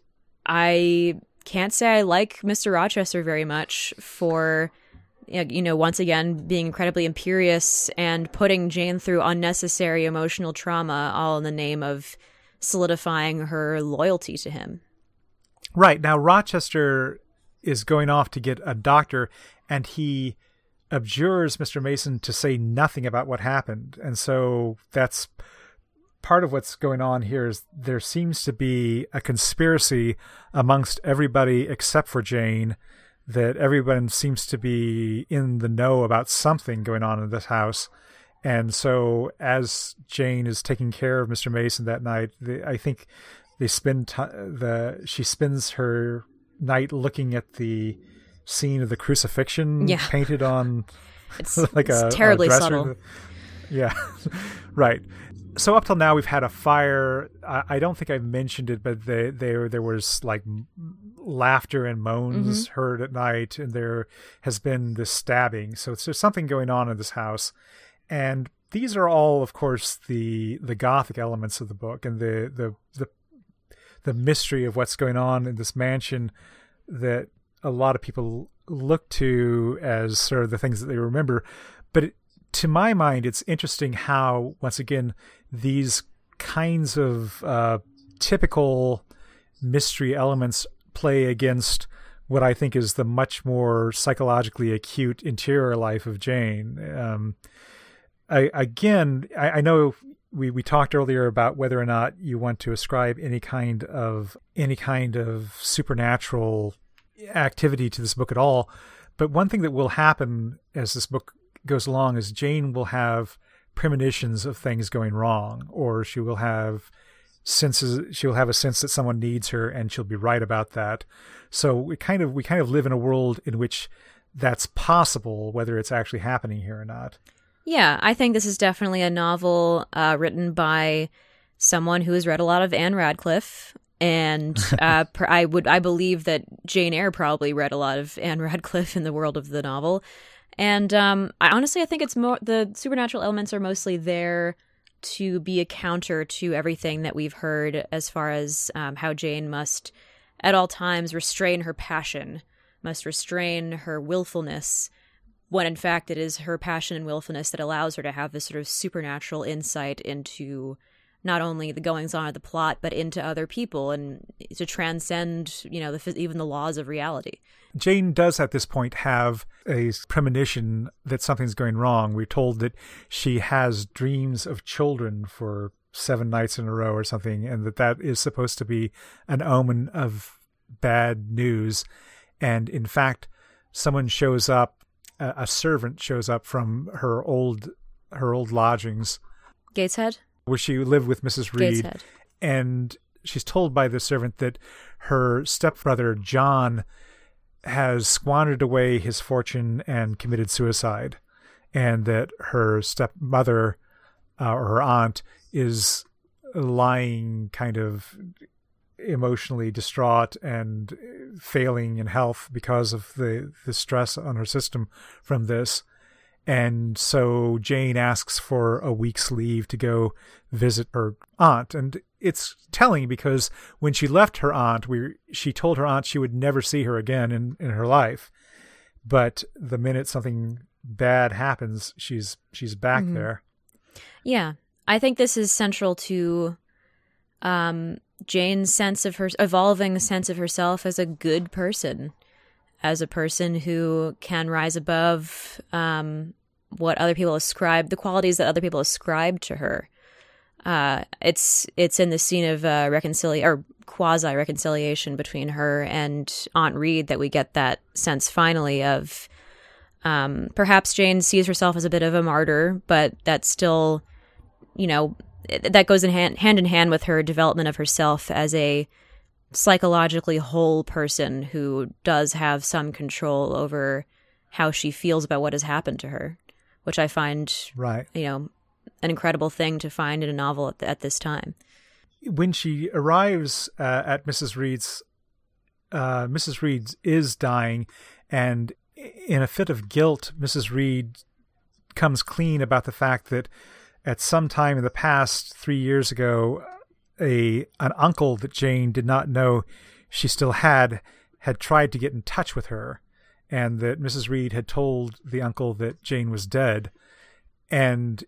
I can't say I like Mister Rochester very much for, you know, once again, being incredibly imperious and putting Jane through unnecessary emotional trauma, all in the name of solidifying her loyalty to him. Right. Now, Rochester is going off to get a doctor, and he abjures Mister Mason to say nothing about what happened. And so that's part of what's going on here. Is there seems to be a conspiracy amongst everybody except for Jane, that everyone seems to be in the know about something going on in this house. And so as Jane is taking care of Mister Mason that night, they, I think they spend t- the she spends her night looking at the scene of the crucifixion yeah. painted on it's, like it's a terribly a subtle. Yeah, right. So up till now we've had a fire. I, I don't think I've mentioned it, but they, there there was like laughter and moans mm-hmm. heard at night, and there has been this stabbing. So there's something going on in this house, and these are all, of course, the the gothic elements of the book, and the the the the mystery of what's going on in this mansion that a lot of people look to as sort of the things that they remember. But it, to my mind, it's interesting how, once again, these kinds of uh, typical mystery elements play against what I think is the much more psychologically acute interior life of Jane. Um, I, again, I, I know we, we talked earlier about whether or not you want to ascribe any kind of any kind of supernatural activity to this book at all. But one thing that will happen as this book goes along is Jane will have premonitions of things going wrong, or she will have senses she'll have a sense that someone needs her, and she'll be right about that. So we kind of we kind of live in a world in which that's possible, whether it's actually happening here or not. Yeah, I think this is definitely a novel uh, written by someone who has read a lot of Anne Radcliffe. And uh, I would I believe that Jane Eyre probably read a lot of Anne Radcliffe in the world of the novel. And um, I honestly, I think it's more the supernatural elements are mostly there to be a counter to everything that we've heard as far as um, how Jane must at all times restrain her passion, must restrain her willfulness, when in fact it is her passion and willfulness that allows her to have this sort of supernatural insight into not only the goings-on of the plot, but into other people and to transcend, you know, the, even the laws of reality. Jane does at this point have a premonition that something's going wrong. We're told that she has dreams of children for seven nights in a row or something, and that that is supposed to be an omen of bad news. And in fact, someone shows up, a, a servant shows up from her old her old lodgings. Gateshead? Where she lived with Missus Reed. Gateshead. And she's told by the servant that her stepbrother, John, has squandered away his fortune and committed suicide, and that her stepmother uh, or her aunt is lying kind of emotionally distraught and failing in health because of the, the stress on her system from this. And so Jane asks for a week's leave to go visit her aunt. And it's telling because when she left her aunt, we she told her aunt she would never see her again in, in her life. But the minute something bad happens, she's she's back mm-hmm. there. Yeah. I think this is central to um, Jane's sense of her, evolving sense of herself as a good person, as a person who can rise above um, what other people ascribe, the qualities that other people ascribe to her. Uh, it's it's in the scene of uh, reconciliation or quasi reconciliation between her and Aunt Reed that we get that sense finally of um, perhaps Jane sees herself as a bit of a martyr, but that's still, you know, that goes in hand, hand in hand with her development of herself as a psychologically whole person who does have some control over how she feels about what has happened to her, which I find, right, you know, an incredible thing to find in a novel at, at this time. When she arrives uh, at Missus Reed's, uh, Missus Reed is dying, and in a fit of guilt, Missus Reed comes clean about the fact that at some time in the past, three years ago, a an uncle that Jane did not know she still had had tried to get in touch with her, and that Missus Reed had told the uncle that Jane was dead. And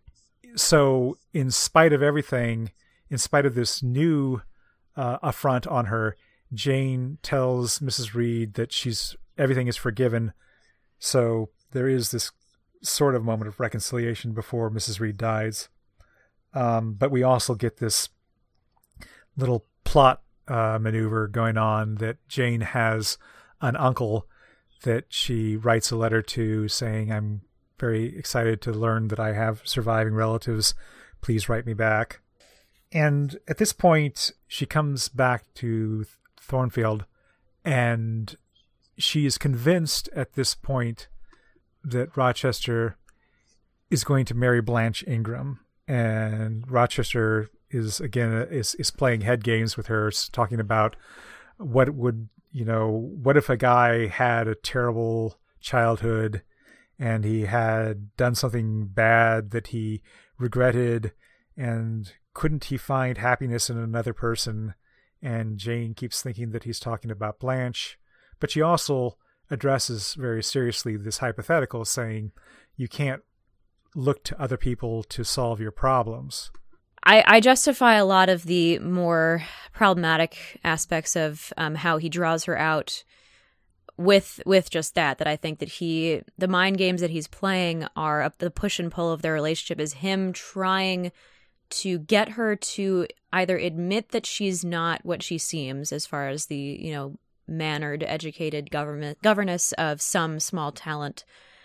so in spite of everything, in spite of this new uh, affront on her, Jane tells Missus Reed that she's everything is forgiven. So there is this sort of moment of reconciliation before Missus Reed dies. Um, but we also get this little plot uh, maneuver going on that Jane has an uncle that she writes a letter to saying, I'm very excited to learn that I have surviving relatives. Please write me back. And at this point, she comes back to Thornfield, and she is convinced at this point that Rochester is going to marry Blanche Ingram. And Rochester is, again, is, is playing head games with her, talking about what would, you know, what if a guy had a terrible childhood and he had done something bad that he regretted, and couldn't he find happiness in another person? And Jane keeps thinking that he's talking about Blanche, but she also addresses very seriously this hypothetical, saying you can't look to other people to solve your problems. I, I justify a lot of the more problematic aspects of um, how he draws her out with with just that, that I think that he, the mind games that he's playing are up the push and pull of their relationship is him trying to get her to either admit that she's not what she seems as far as the, you know, mannered, educated government governess of some small talent,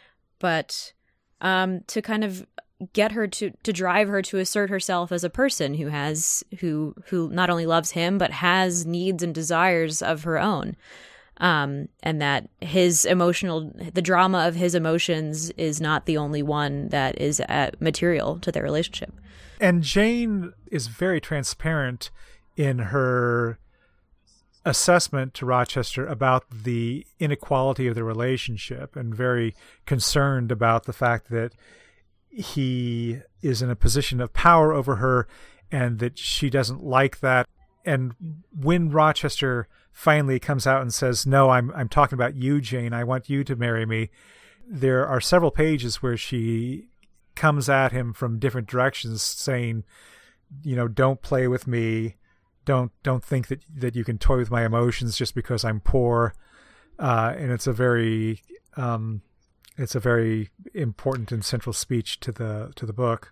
but um, to kind of get her to, to drive her to assert herself as a person who has, who, who not only loves him, but has needs and desires of her own. Um, and that his emotional, the drama of his emotions is not the only one that is uh, material to their relationship. And Jane is very transparent in her assessment to Rochester about the inequality of the relationship, and very concerned about the fact that he is in a position of power over her and that she doesn't like that. And when Rochester finally comes out and says, no, I'm I'm talking about you, Jane, I want you to marry me, there are several pages where she comes at him from different directions saying, you know, don't play with me. Don't don't think that, that you can toy with my emotions just because I'm poor. Uh, and it's a very um, it's a very important and central speech to the to the book.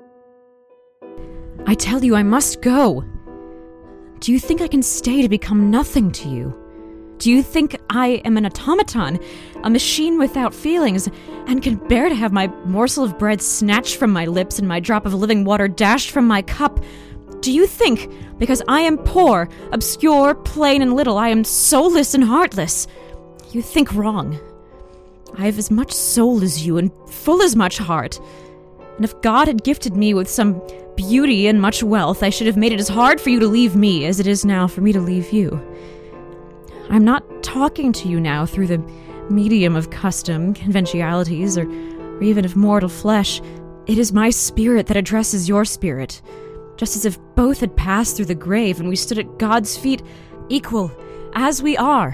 I tell you, I must go. Do you think I can stay to become nothing to you? Do you think I am an automaton, a machine without feelings, and can bear to have my morsel of bread snatched from my lips and my drop of living water dashed from my cup? Do you think, because I am poor, obscure, plain, and little, I am soulless and heartless? You think wrong. I have as much soul as you, and full as much heart. And if God had gifted me with some beauty and much wealth, I should have made it as hard for you to leave me as it is now for me to leave you. I'm not talking to you now through the medium of custom, conventionalities, or, or even of mortal flesh. It is my spirit that addresses your spirit, just as if both had passed through the grave and we stood at God's feet, equal, as we are.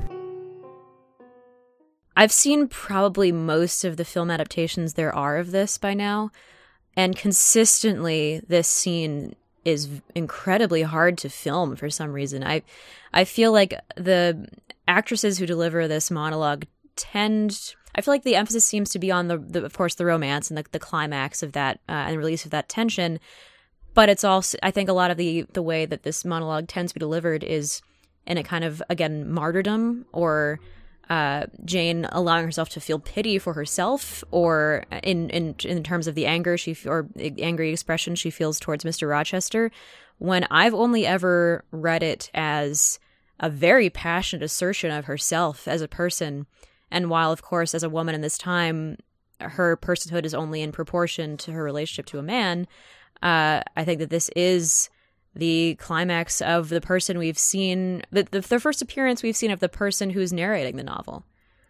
I've seen probably most of the film adaptations there are of this by now, and consistently this scene is incredibly hard to film for some reason. I I feel like the actresses who deliver this monologue tend... I feel like the emphasis seems to be on, the, the of course, the romance and the, the climax of that uh, and release of that tension. But it's also, I think a lot of the, the way that this monologue tends to be delivered is in a kind of, again, martyrdom, or uh, Jane allowing herself to feel pity for herself, or in, in in terms of the anger she or angry expression she feels towards Mister Rochester, when I've only ever read it as a very passionate assertion of herself as a person. And while, of course, as a woman in this time, her personhood is only in proportion to her relationship to a man, Uh, I think that this is the climax of the person we've seen, the, the, the first appearance we've seen of the person who's narrating the novel.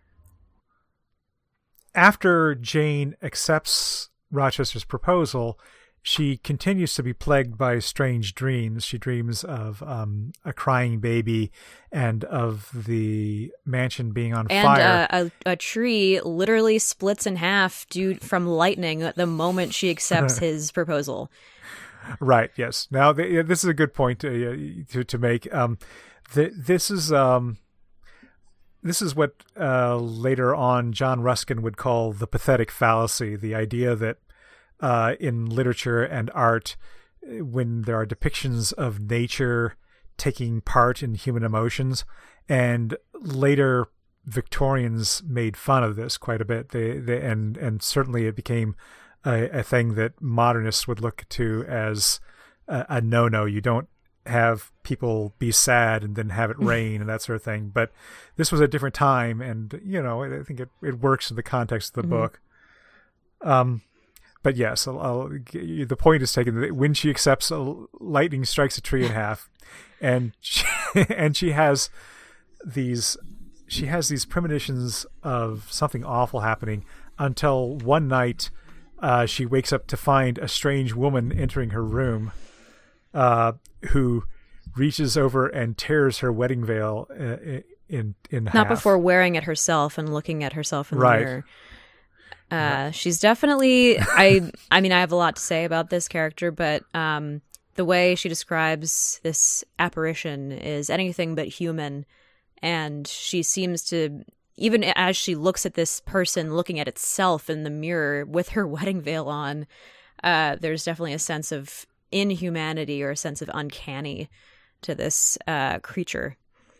After Jane accepts Rochester's proposal, she continues to be plagued by strange dreams. She dreams of um, a crying baby and of the mansion being on and, fire. And uh, a, a tree literally splits in half due from lightning the moment she accepts his proposal. Right, yes. Now, the, this is a good point to to, to make. Um, the, this is um, this is what uh, later on John Ruskin would call the pathetic fallacy, the idea that Uh, in literature and art, when there are depictions of nature taking part in human emotions, and later Victorians made fun of this quite a bit. They, they and and certainly it became a, a thing that modernists would look to as a, a no-no. You don't have people be sad and then have it rain and that sort of thing. But this was a different time, and you know, I think it it works in the context of the mm-hmm. book. Um. But yes, I'll, I'll, the point is taken that when she accepts, a lightning strikes a tree in half, and she, and she has these she has these premonitions of something awful happening until one night uh, she wakes up to find a strange woman entering her room, uh, who reaches over and tears her wedding veil in in, in half. Not before wearing it herself and looking at herself in the right. mirror. Uh, she's definitely, I I mean, I have a lot to say about this character, but um, the way she describes this apparition is anything but human. And she seems to, even as she looks at this person looking at itself in the mirror with her wedding veil on, uh, there's definitely a sense of inhumanity or a sense of uncanny to this uh, creature.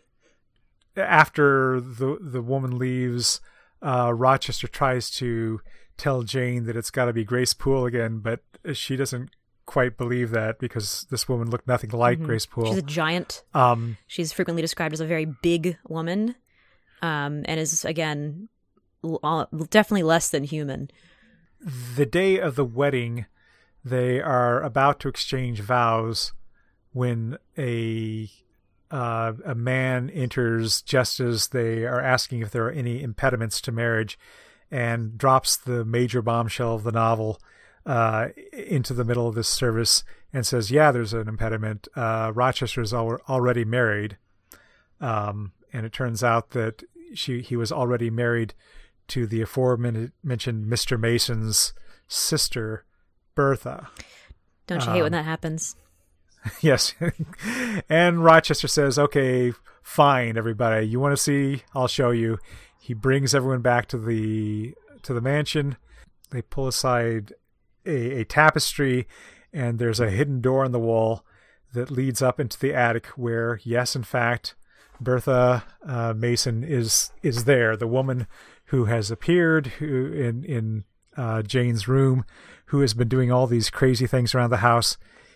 After the the woman leaves, Uh, Rochester tries to tell Jane that it's got to be Grace Poole again, but she doesn't quite believe that because this woman looked nothing like mm-hmm. Grace Poole. She's a giant. Um, She's frequently described as a very big woman, um, and is, again, l- definitely less than human. The day of the wedding, they are about to exchange vows when a uh, a man enters just as they are asking if there are any impediments to marriage, and drops the major bombshell of the novel uh, into the middle of this service and says, yeah, there's an impediment. Uh, Rochester is al- already married. Um, and it turns out that she he was already married to the aforementioned Mister Mason's sister, Bertha. Don't you hate um, when that happens? Yes. And Rochester says, okay, fine, everybody. You want to see? I'll show you. He brings everyone back to the to the mansion. They pull aside a, a tapestry, and there's a hidden door in the wall that leads up into the attic where, yes, in fact, Bertha uh, Mason is is there, the woman who has appeared who in, in uh, Jane's room, who has been doing all these crazy things around the house,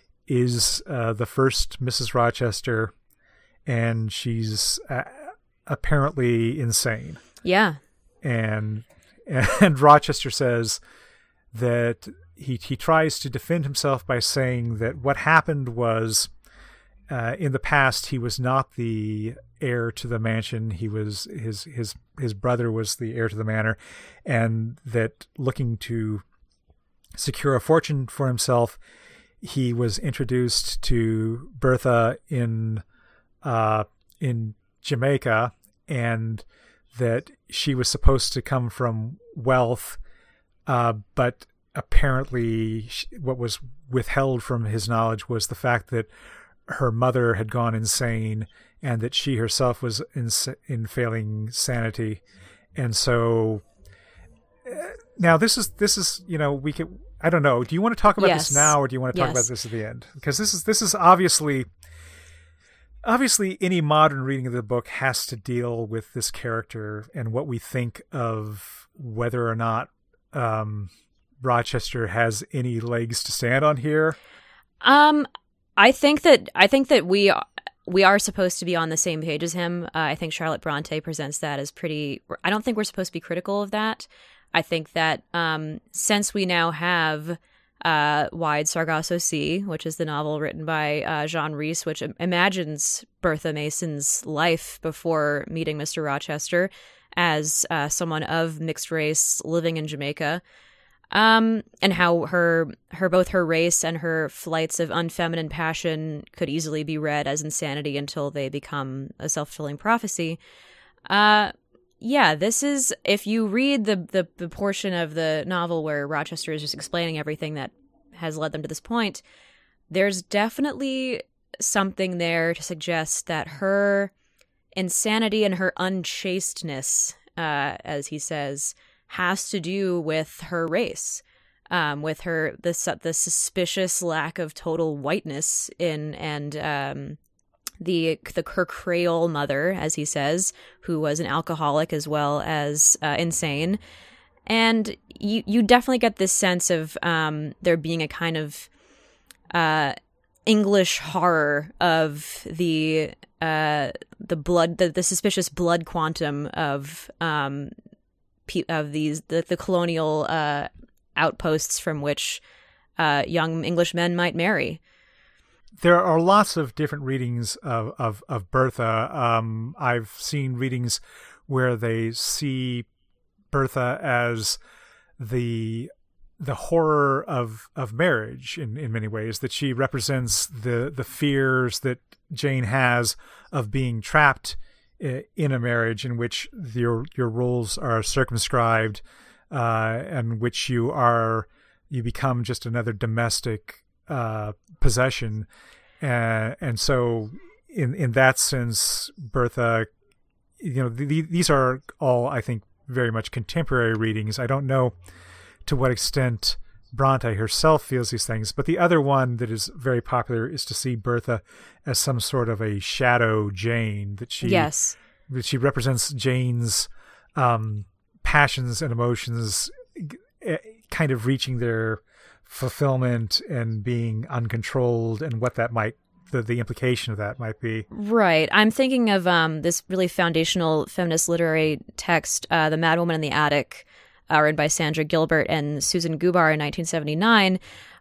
is uh, the first Missus Rochester, and she's uh, apparently insane. Yeah. And and Rochester says that he he tries to defend himself by saying that what happened was uh, in the past he was not the heir to the mansion. He was his his his brother was the heir to the manor, and that looking to secure a fortune for himself, he was introduced to Bertha in uh, in Jamaica, and that she was supposed to come from wealth, uh, but apparently she, what was withheld from his knowledge was the fact that her mother had gone insane and that she herself was in, in failing sanity. And so uh, now this is, this is, you know, we could, I don't know. Do you want to talk about yes. this now, or do you want to talk yes. about this at the end? Because this is, this is obviously... Obviously, any modern reading of the book has to deal with this character and what we think of whether or not um, Rochester has any legs to stand on here. Um, I think that I think that we we are supposed to be on the same page as him. Uh, I think Charlotte Bronte presents that as pretty. I don't think we're supposed to be critical of that. I think that um, since we now have Uh, Wide Sargasso Sea, which is the novel written by uh, Jean Rhys, which imagines Bertha Mason's life before meeting Mister Rochester as uh, someone of mixed race living in Jamaica, um, and how her, her both her race and her flights of unfeminine passion could easily be read as insanity until they become a self-fulfilling prophecy. Uh, Yeah, this is, if you read the, the the portion of the novel where Rochester is just explaining everything that has led them to this point, there's definitely something there to suggest that her insanity and her unchasteness, uh, as he says, has to do with her race, um, with her, the, the suspicious lack of total whiteness in, and, um, the the her Creole mother, as he says, who was an alcoholic as well as uh, insane. And you you definitely get this sense of um, there being a kind of uh, English horror of the uh, the blood, the, the suspicious blood quantum of um, of these the, the colonial uh, outposts from which uh, young English men might marry. There are lots of different readings of, of, of Bertha. Um, I've seen readings where they see Bertha as the the horror of, of marriage in, in many ways, that she represents the, the fears that Jane has of being trapped in a marriage in which your your roles are circumscribed, uh, and which you are you become just another domestic uh, possession, uh, and so in in that sense, Bertha, you know, the, these are all, I think, very much contemporary readings. I don't know to what extent Bronte herself feels these things, but the other one that is very popular is to see Bertha as some sort of a shadow Jane, that she yes that she represents Jane's um, passions and emotions kind of reaching their fulfillment and being uncontrolled, and what that might, the, the implication of that might be. Right. I'm thinking of um, this really foundational feminist literary text, uh, The Mad Woman in the Attic, uh, written by Sandra Gilbert and Susan Gubar in nineteen seventy-nine,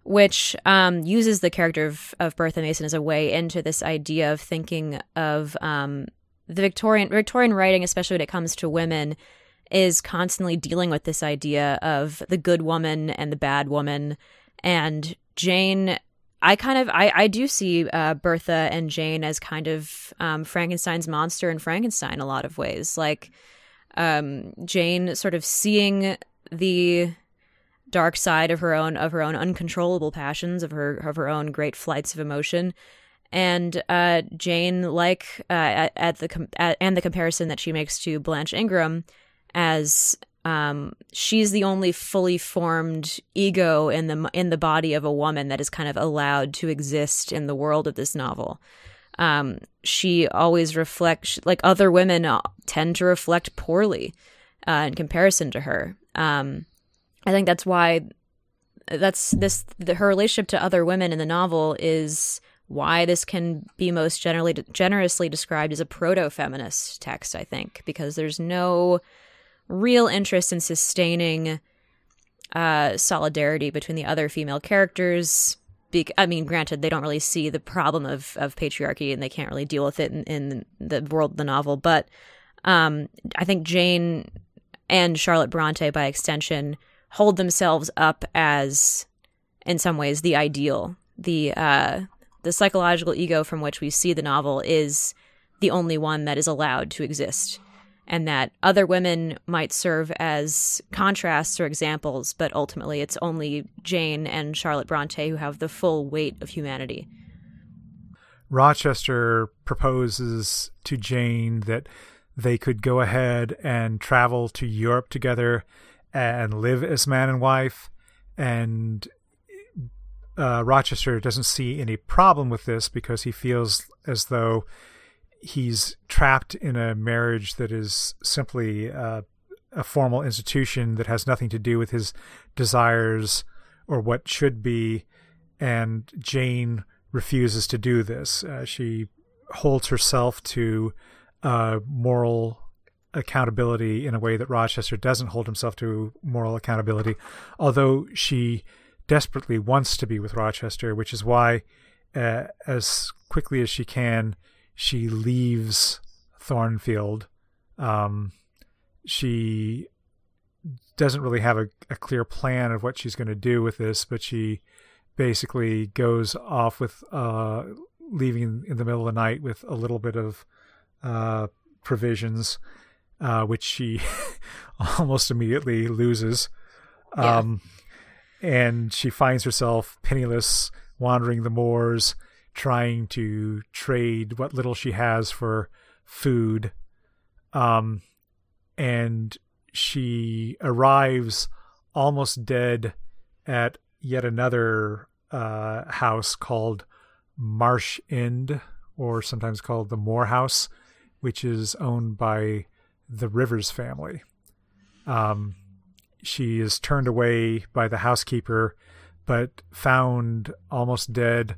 which um, uses the character of, of Bertha Mason as a way into this idea of thinking of um, the Victorian Victorian writing, especially when it comes to women, is constantly dealing with this idea of the good woman and the bad woman. And Jane, I kind of, I, I do see uh, Bertha and Jane as kind of um, Frankenstein's monster and Frankenstein in a lot of ways. Like um, Jane sort of seeing the dark side of her own, of her own uncontrollable passions, of her, of her own great flights of emotion. And uh, Jane, like uh, at, at the com- at, and the comparison that she makes to Blanche Ingram, as um, she's the only fully formed ego in the in the body of a woman that is kind of allowed to exist in the world of this novel. Um, she always reflects, like other women tend to reflect poorly uh, in comparison to her. Um, I think that's why that's this the, her relationship to other women in the novel is why this can be most generally generously described as a proto-feminist text, I think, because there's no real interest in sustaining uh, solidarity between the other female characters. Be- I mean, granted, they don't really see the problem of, of patriarchy and they can't really deal with it in, in the world of the novel. But um, I think Jane and Charlotte Bronte, by extension, hold themselves up as, in some ways, the ideal. The uh, the psychological ego from which we see the novel is the only one that is allowed to exist. And that other women might serve as contrasts or examples, but ultimately it's only Jane and Charlotte Bronte who have the full weight of humanity. Rochester proposes to Jane that they could go ahead and travel to Europe together and live as man and wife. And uh, Rochester doesn't see any problem with this because he feels as though he's trapped in a marriage that is simply uh, a formal institution that has nothing to do with his desires or what should be. And Jane refuses to do this. Uh, she holds herself to uh, moral accountability in a way that Rochester doesn't hold himself to moral accountability, although she desperately wants to be with Rochester, which is why uh, as quickly as she can, she leaves Thornfield. Um, she doesn't really have a, a clear plan of what she's going to do with this, but she basically goes off with uh, leaving in the middle of the night with a little bit of uh, provisions, uh, which she almost immediately loses. Yeah. Um, and she finds herself penniless, wandering the moors, trying to trade what little she has for food. Um, and she arrives almost dead at yet another uh, house called Marsh End, or sometimes called the Moore House, which is owned by the Rivers family. Um, she is turned away by the housekeeper, but found almost dead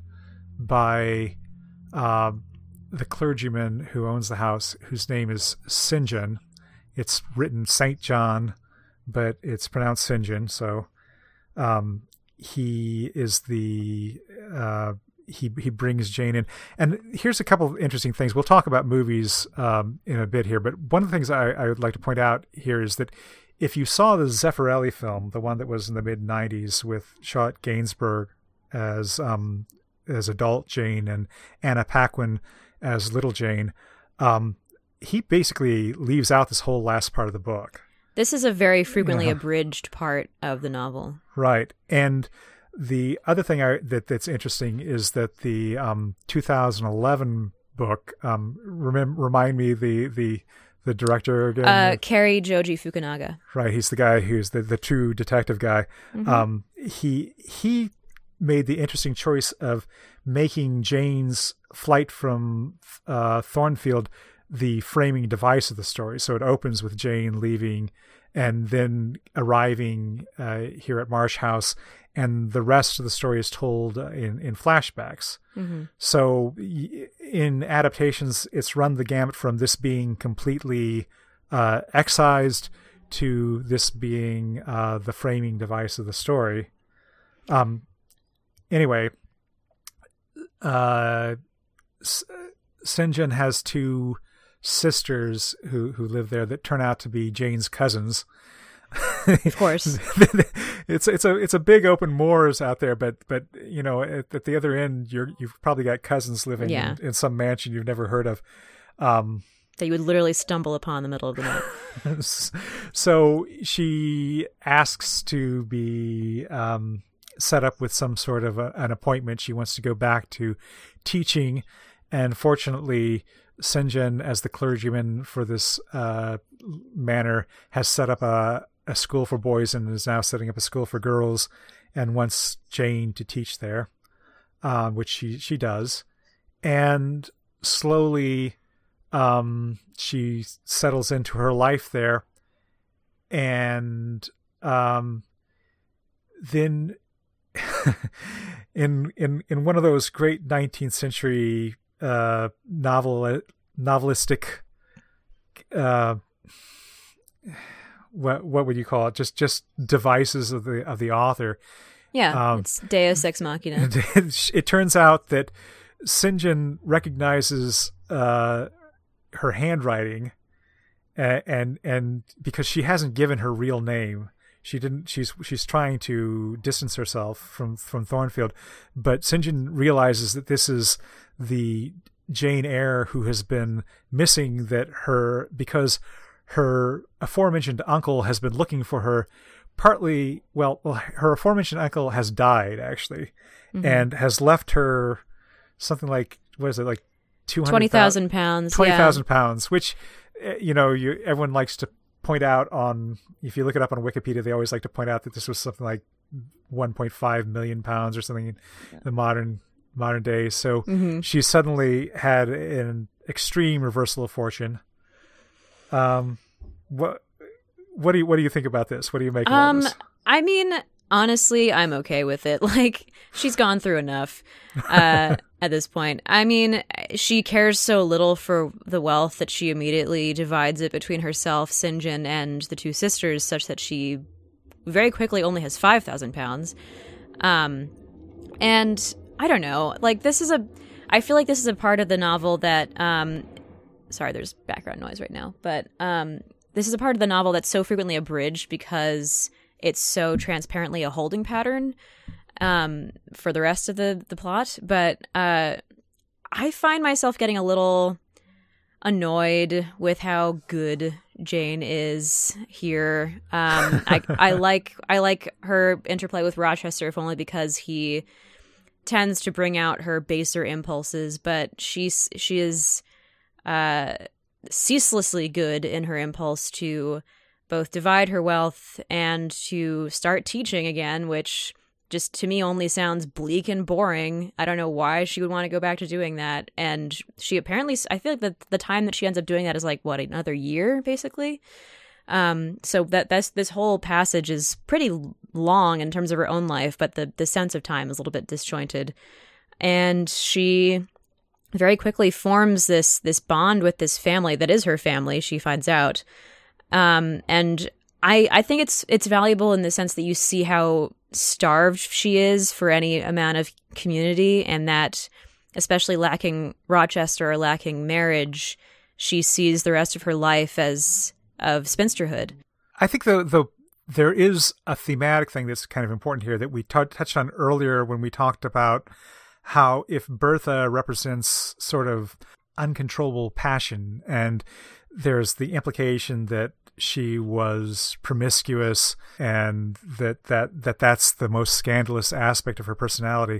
by uh, the clergyman who owns the house, whose name is Saint John. It's written Saint John, but it's pronounced Saint John. So um, he is the uh, he he brings Jane in. And here's a couple of interesting things. We'll talk about movies um, in a bit here, but one of the things I, I would like to point out here is that if you saw the Zeffirelli film, the one that was in the mid nineties with Charlotte Gainsbourg as um, as adult Jane and Anna Paquin as little Jane, um, he basically leaves out this whole last part of the book. This is a very frequently Yeah. abridged part of the novel. Right. And the other thing I, that that's interesting is that the um, two thousand eleven book, um, rem- remind me the, the, the director again? Uh, Cary Joji Fukunaga. Right. He's the guy who's the, the true detective guy. Mm-hmm. Um, he, he made the interesting choice of making Jane's flight from uh, Thornfield the framing device of the story. So it opens with Jane leaving and then arriving uh, here at Marsh House, and the rest of the story is told in, in flashbacks. Mm-hmm. So in adaptations, it's run the gamut from this being completely uh, excised to this being uh, the framing device of the story. Um, anyway, uh, St. John has two sisters who, who live there that turn out to be Jane's cousins. Of course. it's it's a it's a big open moors out there, but but you know at, at the other end you're you've probably got cousins living yeah. in, in some mansion you've never heard of. Um, that you would literally stumble upon in the middle of the night. So she asks to be um, set up with some sort of a, an appointment. She wants to go back to teaching, and fortunately, St. John, as the clergyman for this uh, manor, has set up a, a school for boys and is now setting up a school for girls, and wants Jane to teach there, uh, which she she does, and slowly. Um, she settles into her life there, and um, then in in in one of those great nineteenth century uh, novel novelistic uh, what what would you call it? Just just devices of the of the author. Yeah, um, it's Deus Ex Machina. It turns out that St. John recognizes. Uh, her handwriting and, and and because she hasn't given her real name, she didn't she's she's trying to distance herself from from Thornfield, but St. John realizes that this is the Jane Eyre who has been missing, that her because her aforementioned uncle has been looking for her, partly well well her aforementioned uncle has died actually, mm-hmm. and has left her something like what is it like twenty thousand pounds. Twenty thousand yeah. pounds, which you know, you everyone likes to point out on. If you look it up on Wikipedia, they always like to point out that this was something like one point five million pounds or something in yeah. the modern modern day. So mm-hmm. she suddenly had an extreme reversal of fortune. Um, what what do you what do you think about this? What do you make of um, all this? I mean, honestly, I'm okay with it. Like, she's gone through enough. Uh, at this point. I mean, she cares so little for the wealth that she immediately divides it between herself, St. John, and the two sisters, such that she very quickly only has five thousand pounds. Um, and I don't know, like, this is a, I feel like this is a part of the novel that, um, sorry, there's background noise right now, but um, this is a part of the novel that's so frequently abridged because it's so transparently a holding pattern. Um, for the rest of the, the plot, but uh, I find myself getting a little annoyed with how good Jane is here. Um, I I like I like her interplay with Rochester, if only because he tends to bring out her baser impulses, but she's she is uh, ceaselessly good in her impulse to both divide her wealth and to start teaching again, which just to me only sounds bleak and boring. I don't know why she would want to go back to doing that. And she apparently, I feel like the, the time that she ends up doing that is like, what, another year, basically? Um, so that that's this whole passage is pretty long in terms of her own life, but the, the sense of time is a little bit disjointed. And she very quickly forms this this bond with this family that is her family, she finds out. Um, and I, I think it's it's valuable in the sense that you see how starved she is for any amount of community, and that especially lacking Rochester or lacking marriage, she sees the rest of her life as of spinsterhood. I think the the there is a thematic thing that's kind of important here that we t- touched on earlier when we talked about how if Bertha represents sort of uncontrollable passion, and there's the implication that she was promiscuous and that, that, that that's the most scandalous aspect of her personality.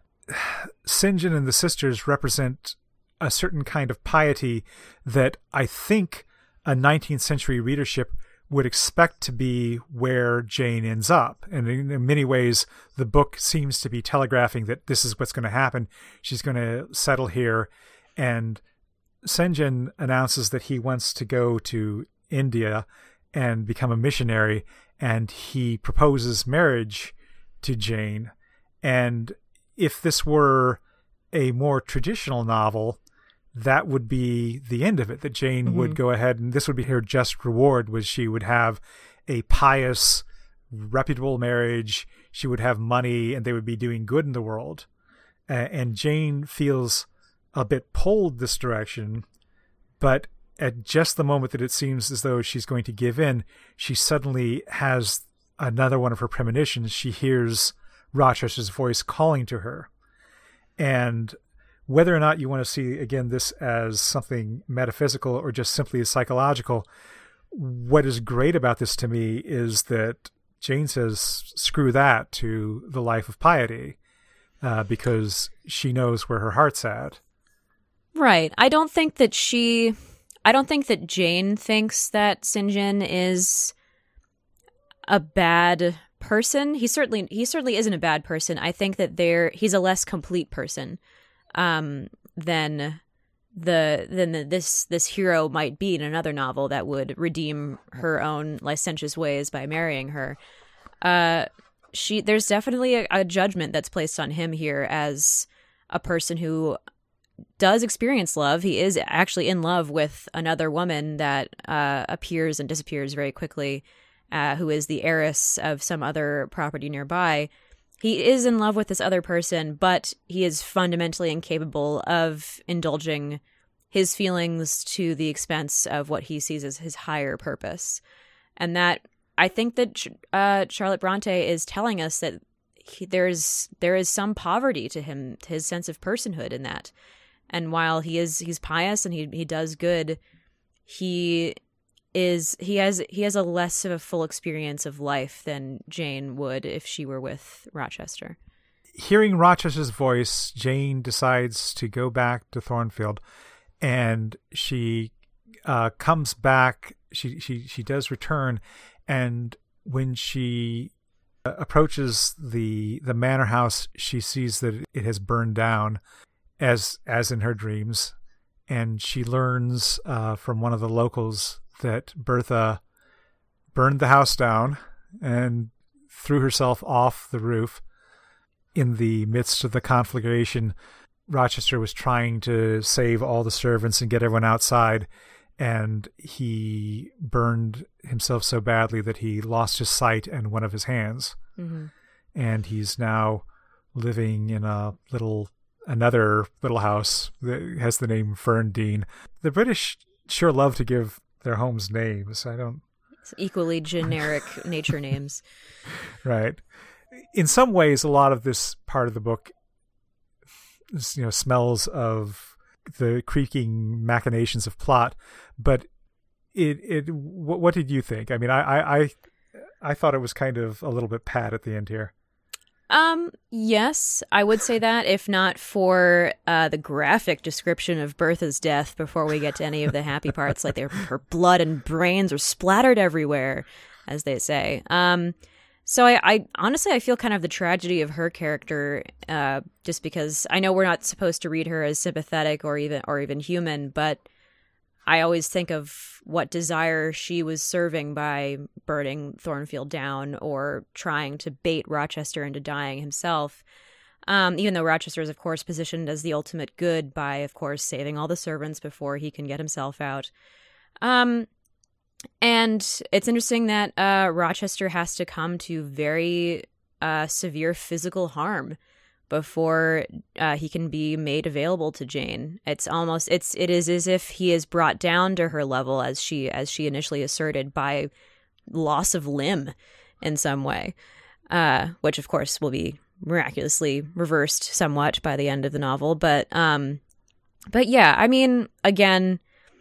St. John and the sisters represent a certain kind of piety that I think a nineteenth century readership would expect to be where Jane ends up. And in, in many ways, the book seems to be telegraphing that this is what's going to happen. She's going to settle here. And St. John announces that he wants to go to India and become a missionary, and he proposes marriage to Jane. And if this were a more traditional novel, that would be the end of it, that Jane mm-hmm. would go ahead, and this would be her just reward, was she would have a pious reputable marriage. She would have money, and they would be doing good in the world. Uh, and Jane feels a bit pulled this direction, but at just the moment that it seems as though she's going to give in, she suddenly has another one of her premonitions. She hears Rochester's voice calling to her. And whether or not you want to see, again, this as something metaphysical or just simply as psychological, what is great about this to me is that Jane says, screw that to the life of piety, uh, because she knows where her heart's at. Right. I don't think that she... I don't think that Jane thinks that St. John is a bad person. He certainly he certainly isn't a bad person. I think that there he's a less complete person um, than the than the, this this hero might be in another novel that would redeem her own licentious ways by marrying her. Uh, she there's definitely a, a judgment that's placed on him here as a person who does experience love. He is actually in love with another woman that uh, appears and disappears very quickly, uh, who is the heiress of some other property nearby. He is in love with this other person, but he is fundamentally incapable of indulging his feelings to the expense of what he sees as his higher purpose. And that, I think that uh, Charlotte Bronte is telling us that he, there's there is some poverty to him, to his sense of personhood in that. And while he is he's pious and he he does good, he is he has he has a less of a full experience of life than Jane would if she were with Rochester. Hearing Rochester's voice, Jane decides to go back to Thornfield, and she uh, comes back. She she she does return, and when she approaches the the manor house, she sees that it has burned down, as as in her dreams, and she learns uh, from one of the locals that Bertha burned the house down and threw herself off the roof. In the midst of the conflagration, Rochester was trying to save all the servants and get everyone outside, and he burned himself so badly that he lost his sight and one of his hands. Mm-hmm. And he's now living in a little another little house that has the name Ferndean. The British sure love to give their homes names. I don't... It's equally generic nature names. Right. In some ways, a lot of this part of the book, you know, smells of the creaking machinations of plot, but it, it, what, what did you think? I mean, I, I, I, I thought it was kind of a little bit pat at the end here. Um, yes, I would say that, if not for uh, the graphic description of Bertha's death before we get to any of the happy parts, like their, her blood and brains are splattered everywhere, as they say. Um, so I, I honestly, I feel kind of the tragedy of her character, uh, just because I know we're not supposed to read her as sympathetic or even or even human, but I always think of what desire she was serving by burning Thornfield down or trying to bait Rochester into dying himself. Um, even though Rochester is, of course, positioned as the ultimate good by, of course, saving all the servants before he can get himself out. Um, and it's interesting that uh, Rochester has to come to very uh, severe physical harm before uh, he can be made available to Jane. It's almost it's it is as if he is brought down to her level, as she as she initially asserted, by loss of limb in some way, uh, which of course will be miraculously reversed somewhat by the end of the novel. But um, but yeah, I mean, again,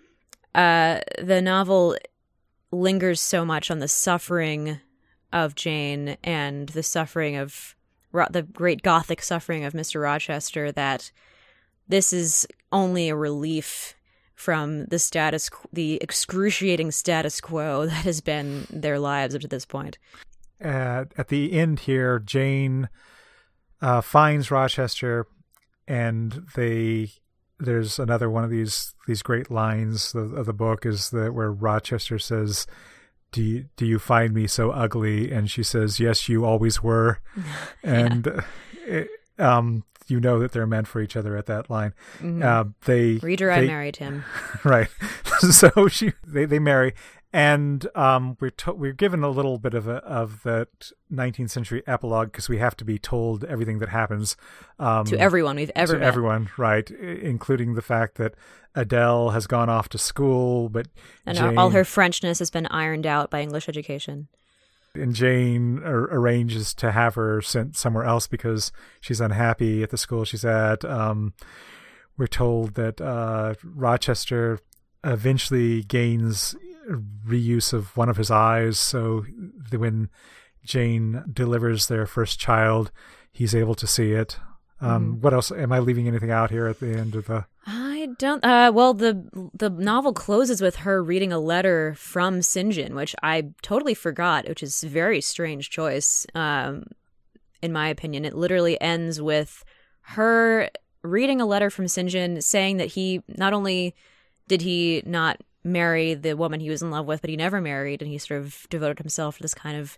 uh, the novel lingers so much on the suffering of Jane and the suffering of the great Gothic suffering of Mister Rochester that this is only a relief from the status, the excruciating status quo that has been their lives up to this point. At, at the end here, Jane uh, finds Rochester, and they there's another one of these these great lines of, of the book is that where Rochester says, Do you, do you find me so ugly? And she says, yes, you always were. And yeah. it, um, you know that they're meant for each other at that line. Mm-hmm. Uh, they Reader, they, I married him. Right. So she they, they marry, And um, we're to- we're given a little bit of a, of that nineteenth century epilogue because we have to be told everything that happens um, to everyone we've ever to met. everyone, right? I- including the fact that Adele has gone off to school, but And Jane, all her Frenchness has been ironed out by English education. and Jane ar- arranges to have her sent somewhere else because she's unhappy at the school she's at. Um, we're told that uh, Rochester eventually gains reuse of one of his eyes, so that when Jane delivers their first child, he's able to see it. Um, Mm. What else? Am I leaving anything out here at the end of the? I don't. Uh, well, the the novel closes with her reading a letter from St. John, which I totally forgot, which is a very strange choice, um, in my opinion. It literally ends with her reading a letter from Saint John saying that he not only did he not marry the woman he was in love with, but he never married, and he sort of devoted himself to this kind of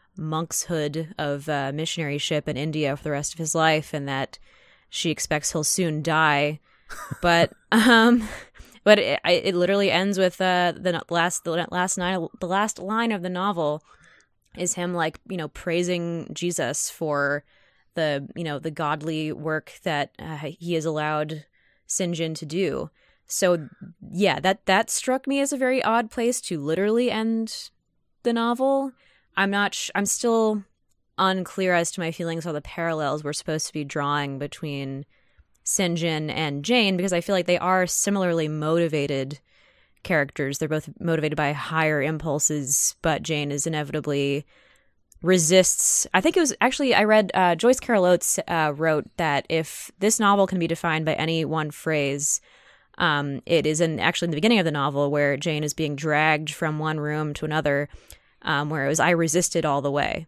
monkshood of uh, missionaryship in India for the rest of his life, and that she expects he'll soon die. But um, but it, it literally ends with uh, the last the last line the last line of the novel is him, like, you know, praising Jesus for the, you know, the godly work that uh, he has allowed Saint John to do. So yeah, that that struck me as a very odd place to literally end the novel. I'm not. Sh- I'm still unclear as to my feelings on the parallels we're supposed to be drawing between Saint John and Jane, because I feel like they are similarly motivated characters. They're both motivated by higher impulses, but Jane is inevitably resists. I think it was actually, I read uh, Joyce Carol Oates uh, wrote that if this novel can be defined by any one phrase, um, it is in actually in the beginning of the novel where Jane is being dragged from one room to another, um, where it was, I resisted all the way.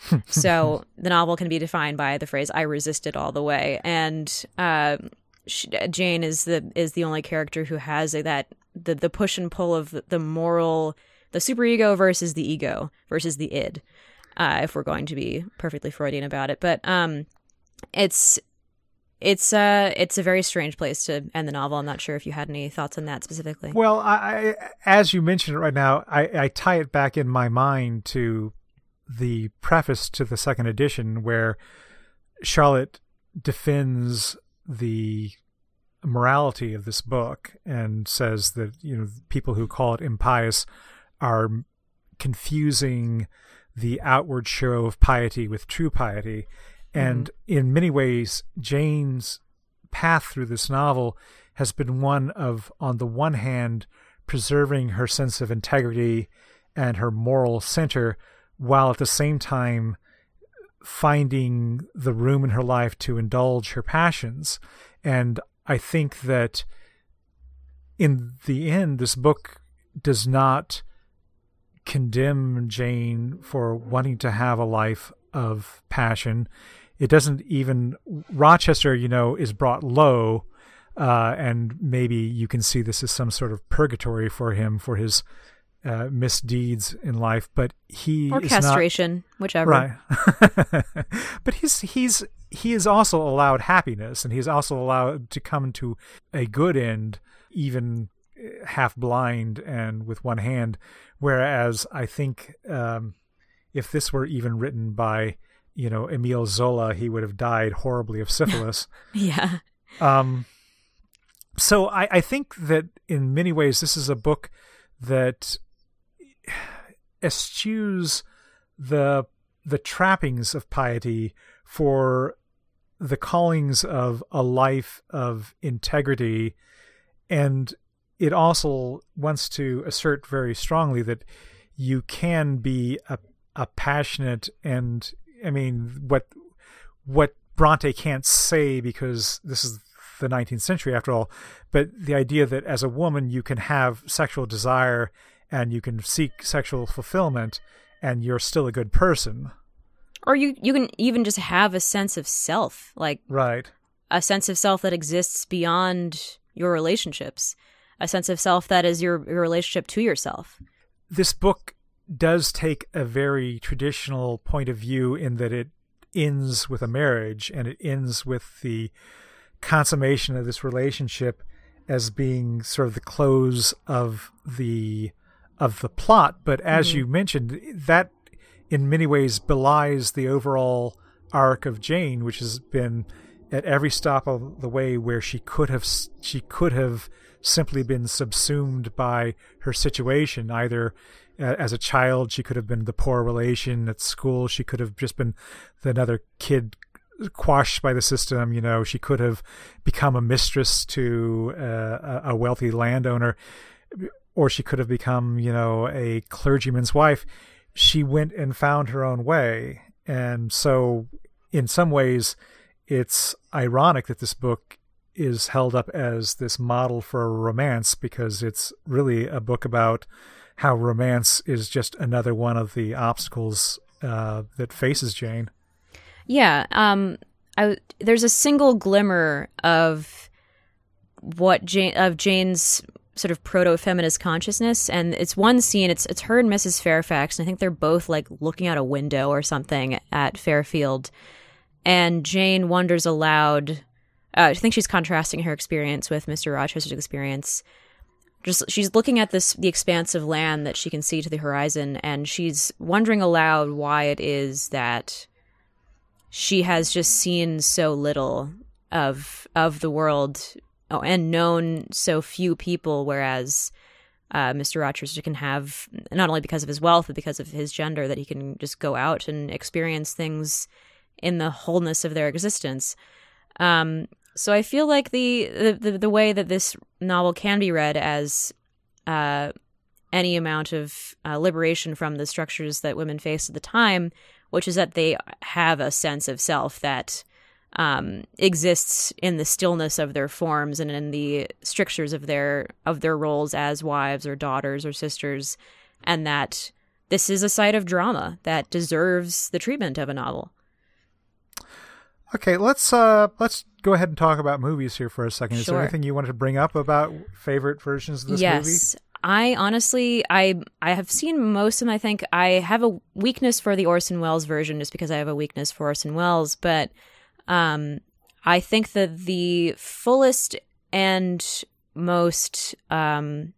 So the novel can be defined by the phrase "I resisted all the way," and uh, she, Jane is the is the only character who has a, that the the push and pull of the, the moral, the superego versus the ego versus the id. Uh, if we're going to be perfectly Freudian about it, but um, it's it's uh it's a very strange place to end the novel. I'm not sure if you had any thoughts on that specifically. Well, I, I as you mentioned it right now, I, I tie it back in my mind to the preface to the second edition, where Charlotte defends the morality of this book and says that, you know, people who call it impious are confusing the outward show of piety with true piety. And mm-hmm. in many ways, Jane's path through this novel has been one of, on the one hand, preserving her sense of integrity and her moral center, while at the same time finding the room in her life to indulge her passions. And I think that in the end, this book does not condemn Jane for wanting to have a life of passion. It doesn't even, Rochester, you know, is brought low, uh, and maybe you can see this as some sort of purgatory for him for his Uh, misdeeds in life, but he or is castration, not, whichever. Right. But he's he's he is also allowed happiness, and he's also allowed to come to a good end, even half blind and with one hand. Whereas I think um, if this were even written by, you know, Emile Zola, he would have died horribly of syphilis. Yeah. Um. So I, I think that in many ways this is a book that eschews the the trappings of piety for the callings of a life of integrity, and it also wants to assert very strongly that you can be a a passionate, and I mean what what Bronte can't say because this is the nineteenth century after all, but the idea that as a woman you can have sexual desire and you can seek sexual fulfillment and you're still a good person. Or you you can even just have a sense of self, like right. a sense of self that exists beyond your relationships, a sense of self that is your, your relationship to yourself. This book does take a very traditional point of view in that it ends with a marriage, and it ends with the consummation of this relationship as being sort of the close of the of the plot. But as Mm-hmm. you mentioned, that in many ways belies the overall arc of Jane, which has been at every stop of the way where she could have she could have simply been subsumed by her situation. Either uh, as a child, she could have been the poor relation. At school, she could have just been another kid quashed by the system. You know, she could have become a mistress to uh, a wealthy landowner, or she could have become, you know, a clergyman's wife. She went and found her own way. And so in some ways, it's ironic that this book is held up as this model for romance, because it's really a book about how romance is just another one of the obstacles uh, that faces Jane. Yeah, um, I, there's a single glimmer of what Jane, of Jane's sort of proto-feminist consciousness, and it's one scene. It's it's her and Missus Fairfax, and I think they're both like looking out a window or something at Fairfield, and Jane wonders aloud. Uh, I think she's contrasting her experience with Mister Rochester's experience. Just she's looking at this the expanse of land that she can see to the horizon, and she's wondering aloud why it is that she has just seen so little of of the world and known so few people, whereas uh, Mister Rochester can have, not only because of his wealth, but because of his gender, that he can just go out and experience things in the wholeness of their existence. Um, so I feel like the, the, the, the way that this novel can be read as uh, any amount of uh, liberation from the structures that women faced at the time, which is that they have a sense of self that um, exists in the stillness of their forms and in the strictures of their of their roles as wives or daughters or sisters, and that this is a site of drama that deserves the treatment of a novel. Okay, let's uh, let's go ahead and talk about movies here for a second. Is Sure. there anything you wanted to bring up about favorite versions of this yes. movie? I honestly, I I have seen most of them. I think I have a weakness for the Orson Welles version just because I have a weakness for Orson Welles. But um, I think that the fullest and most um,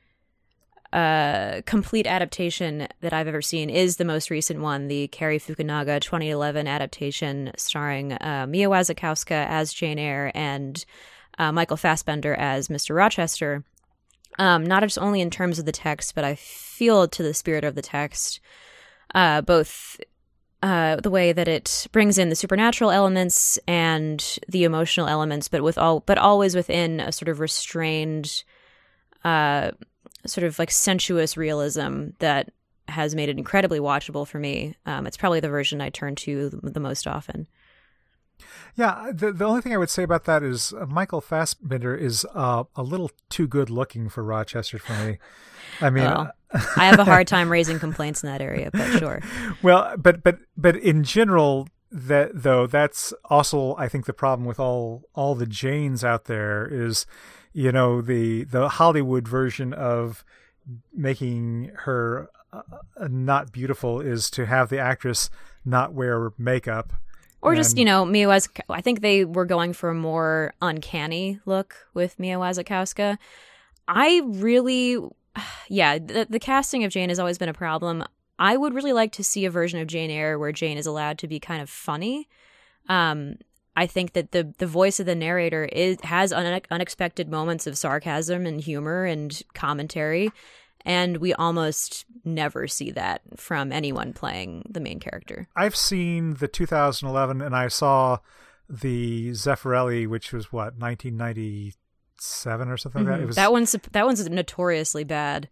uh, complete adaptation that I've ever seen is the most recent one, the Cary Fukunaga twenty eleven adaptation starring uh, Mia Wasikowska as Jane Eyre and uh, Michael Fassbender as Mister Rochester. Um, not just only in terms of the text, but I feel to the spirit of the text, uh, both uh, the way that it brings in the supernatural elements and the emotional elements, but with all, but always within a sort of restrained, uh, sort of like sensuous realism that has made it incredibly watchable for me. Um, it's probably the version I turn to the, the most often. Yeah, the the only thing I would say about that is uh, Michael Fassbender is uh, a little too good looking for Rochester for me. I mean, Well, I have a hard time raising complaints in that area, but sure. Well, but but but in general, that though that's also I think the problem with all all the Janes out there is, you know, the the Hollywood version of making her uh, not beautiful is to have the actress not wear makeup. Or just, And- you know, Mia Wasikowska. I think they were going for a more uncanny look with Mia Wasikowska. I really, yeah, the, the casting of Jane has always been a problem. I would really like to see a version of Jane Eyre where Jane is allowed to be kind of funny. Um, I think that the the voice of the narrator is has un- unexpected moments of sarcasm and humor and commentary, and we almost never see that from anyone playing the main character. I've seen the two thousand eleven, and I saw the Zeffirelli, which was what nineteen ninety-seven or something like that. It was That one's that one's notoriously bad.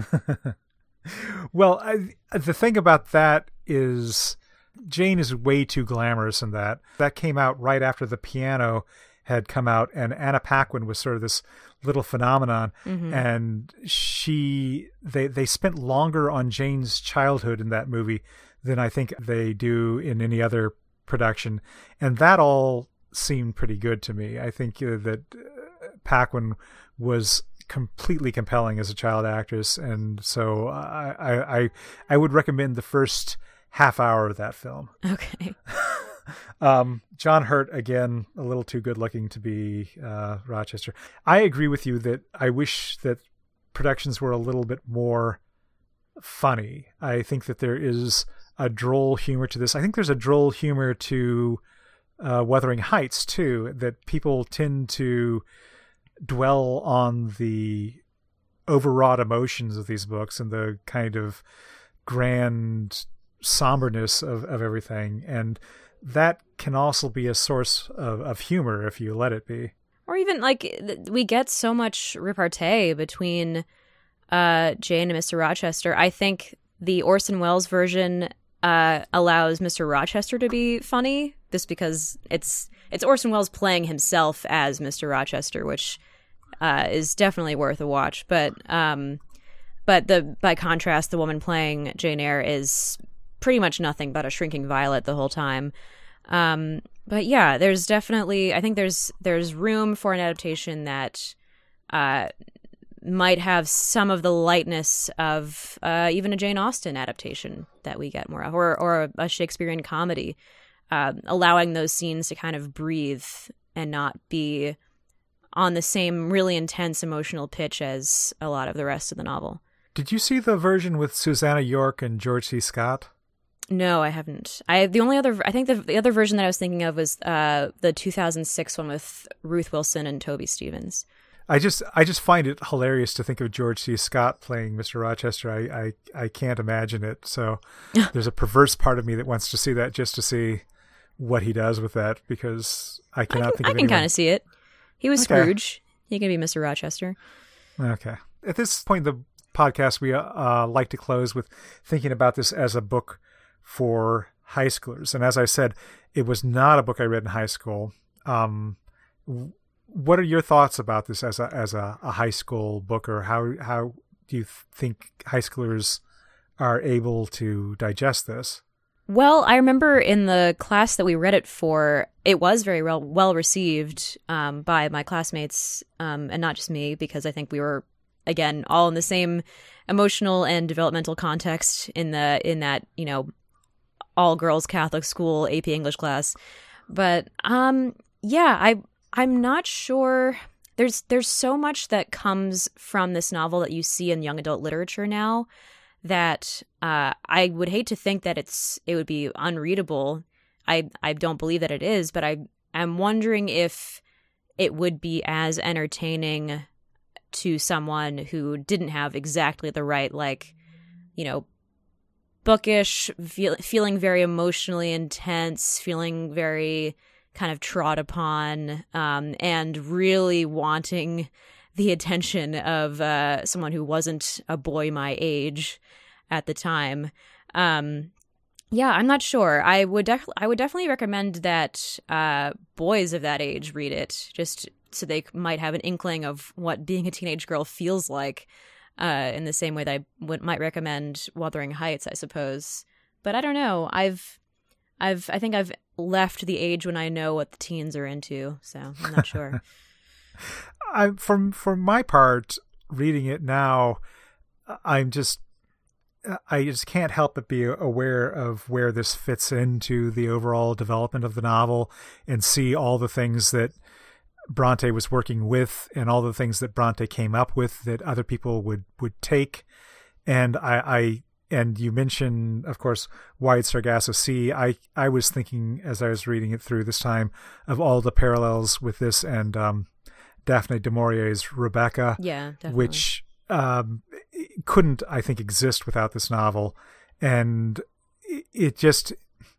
Well, I, the thing about that is Jane is way too glamorous in that. That came out right after The Piano had come out, and Anna Paquin was sort of this little phenomenon. Mm-hmm. And she, they, they spent longer on Jane's childhood in that movie than I think they do in any other production. And that all seemed pretty good to me. I think uh, that uh, Paquin was completely compelling as a child actress, and so I, I I I would recommend the first half hour of that film. Okay. um, John Hurt, again, a little too good looking to be uh, Rochester. I agree with you that I wish that productions were a little bit more funny. I think that there is a droll humor to this. I think there's a droll humor to uh, Wuthering Heights too, that people tend to dwell on the overwrought emotions of these books and the kind of grand somberness of, of everything. And that can also be a source of, of humor if you let it be. Or even, like, we get so much repartee between uh, Jane and Mister Rochester. I think the Orson Welles version uh, allows Mister Rochester to be funny, just because it's it's Orson Welles playing himself as Mister Rochester, which uh, is definitely worth a watch. But um, but the by contrast, the woman playing Jane Eyre is pretty much nothing but a shrinking violet the whole time. Um, but yeah, there's definitely, I think there's there's room for an adaptation that uh, might have some of the lightness of uh, even a Jane Austen adaptation that we get more of, or, or a Shakespearean comedy, uh, allowing those scenes to kind of breathe and not be on the same really intense emotional pitch as a lot of the rest of the novel. Did you see the version with Susanna York and George C. Scott? No, I haven't. I the only other I think the the other version that I was thinking of was uh, the two thousand six one with Ruth Wilson and Toby Stephens. I just I just find it hilarious to think of George C. Scott playing Mister Rochester. I I, I can't imagine it. So there's a perverse part of me that wants to see that just to see what he does with that, because I cannot I can, think of I can anyone. kind of see it. He was Okay. Scrooge. He can be Mister Rochester. Okay. At this point in the podcast, we uh, like to close with thinking about this as a book for high schoolers. And as I said, it was not a book I read in high school. Um, what are your thoughts about this as a as a, a high school book, or how how do you think high schoolers are able to digest this? Well, I remember in the class that we read it for, it was very well, well received um, by my classmates, um, and not just me, because I think we were, again, all in the same emotional and developmental context in the in that, you know, all-girls Catholic school A P English class. But um, yeah, I I'm not sure. There's there's so much that comes from this novel that you see in young adult literature now that uh, I would hate to think that it's it would be unreadable. I I don't believe that it is, but I am wondering if it would be as entertaining to someone who didn't have exactly the right, like, you know, bookish, feel, feeling very emotionally intense, feeling very kind of trod upon, um, and really wanting the attention of uh, someone who wasn't a boy my age at the time. Um, yeah, I'm not sure. I would def- I would definitely recommend that uh, boys of that age read it, just so they might have an inkling of what being a teenage girl feels like. Uh, in the same way that I would, might recommend Wuthering Heights, I suppose. But I don't know. I've, I've, I think I've left the age when I know what the teens are into, so I'm not sure. I, from for my part, reading it now, I'm just, I just can't help but be aware of where this fits into the overall development of the novel, and see all the things that Bronte was working with and all the things that Bronte came up with that other people would, would take. And I, I, and you mentioned, of course, Wide Sargasso Sea. I, I was thinking as I was reading it through this time of all the parallels with this and um, Daphne du Maurier's Rebecca, Yeah, definitely. which um, couldn't, I think, exist without this novel. And it, it just,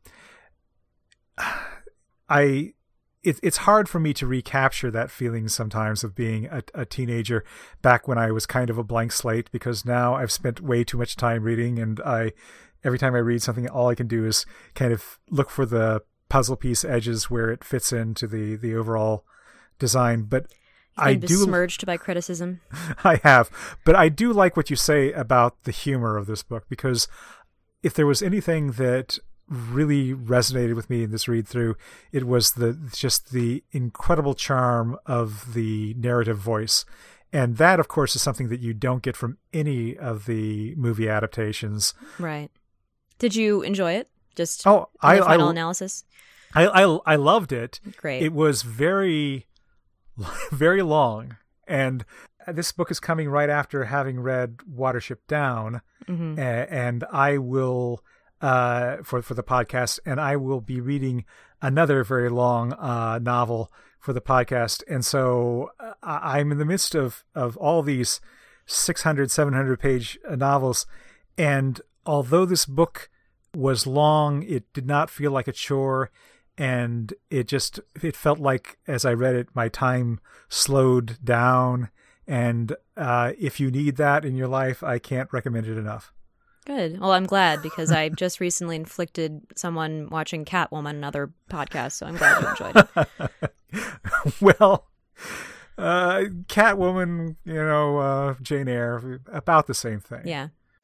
I, It, it's hard for me to recapture that feeling sometimes of being a, a teenager back when I was kind of a blank slate, because now I've spent way too much time reading, and I, every time I read something, all I can do is kind of look for the puzzle piece edges where it fits into the, the overall design. But You've I been do, besmirched by criticism. I have, but I do like what you say about the humor of this book, because if there was anything that really resonated with me in this read through, it was the just the incredible charm of the narrative voice. And that, of course, is something that you don't get from any of the movie adaptations. Right. Did you enjoy it? Just Oh, in I, the final I, analysis? I, I, I loved it. Great. It was very, very long. And this book is coming right after having read Watership Down, Mm-hmm. a- and I will uh, for for the podcast, and I will be reading another very long uh, novel for the podcast, and so uh, I'm in the midst of of all these six hundred, seven hundred page novels, and although this book was long, it did not feel like a chore. And it just, it felt like, as I read it, my time slowed down. And uh, if you need that in your life, I can't recommend it enough. Good. Well, I'm glad, because I just recently inflicted someone watching Catwoman another podcast, so I'm glad you enjoyed it. Well, uh, Catwoman, you know, uh, Jane Eyre, about the same thing. Yeah.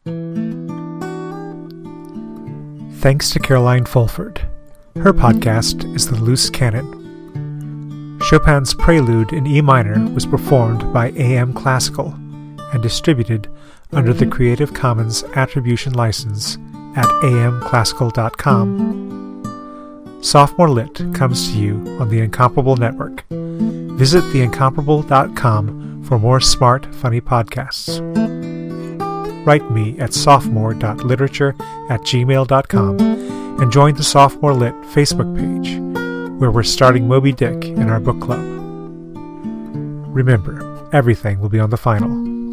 Thanks to Caroline Fulford. Her podcast is The Loose Cannon. Chopin's Prelude in E minor was performed by A M Classical and distributed under the Creative Commons Attribution License at a m classical dot com. Sophomore Lit comes to you on the Incomparable Network. Visit the incomparable dot com for more smart, funny podcasts. Write me at sophomore dot literature at gmail dot com and join the Sophomore Lit Facebook page, where we're starting Moby Dick in our book club. Remember, everything will be on the final.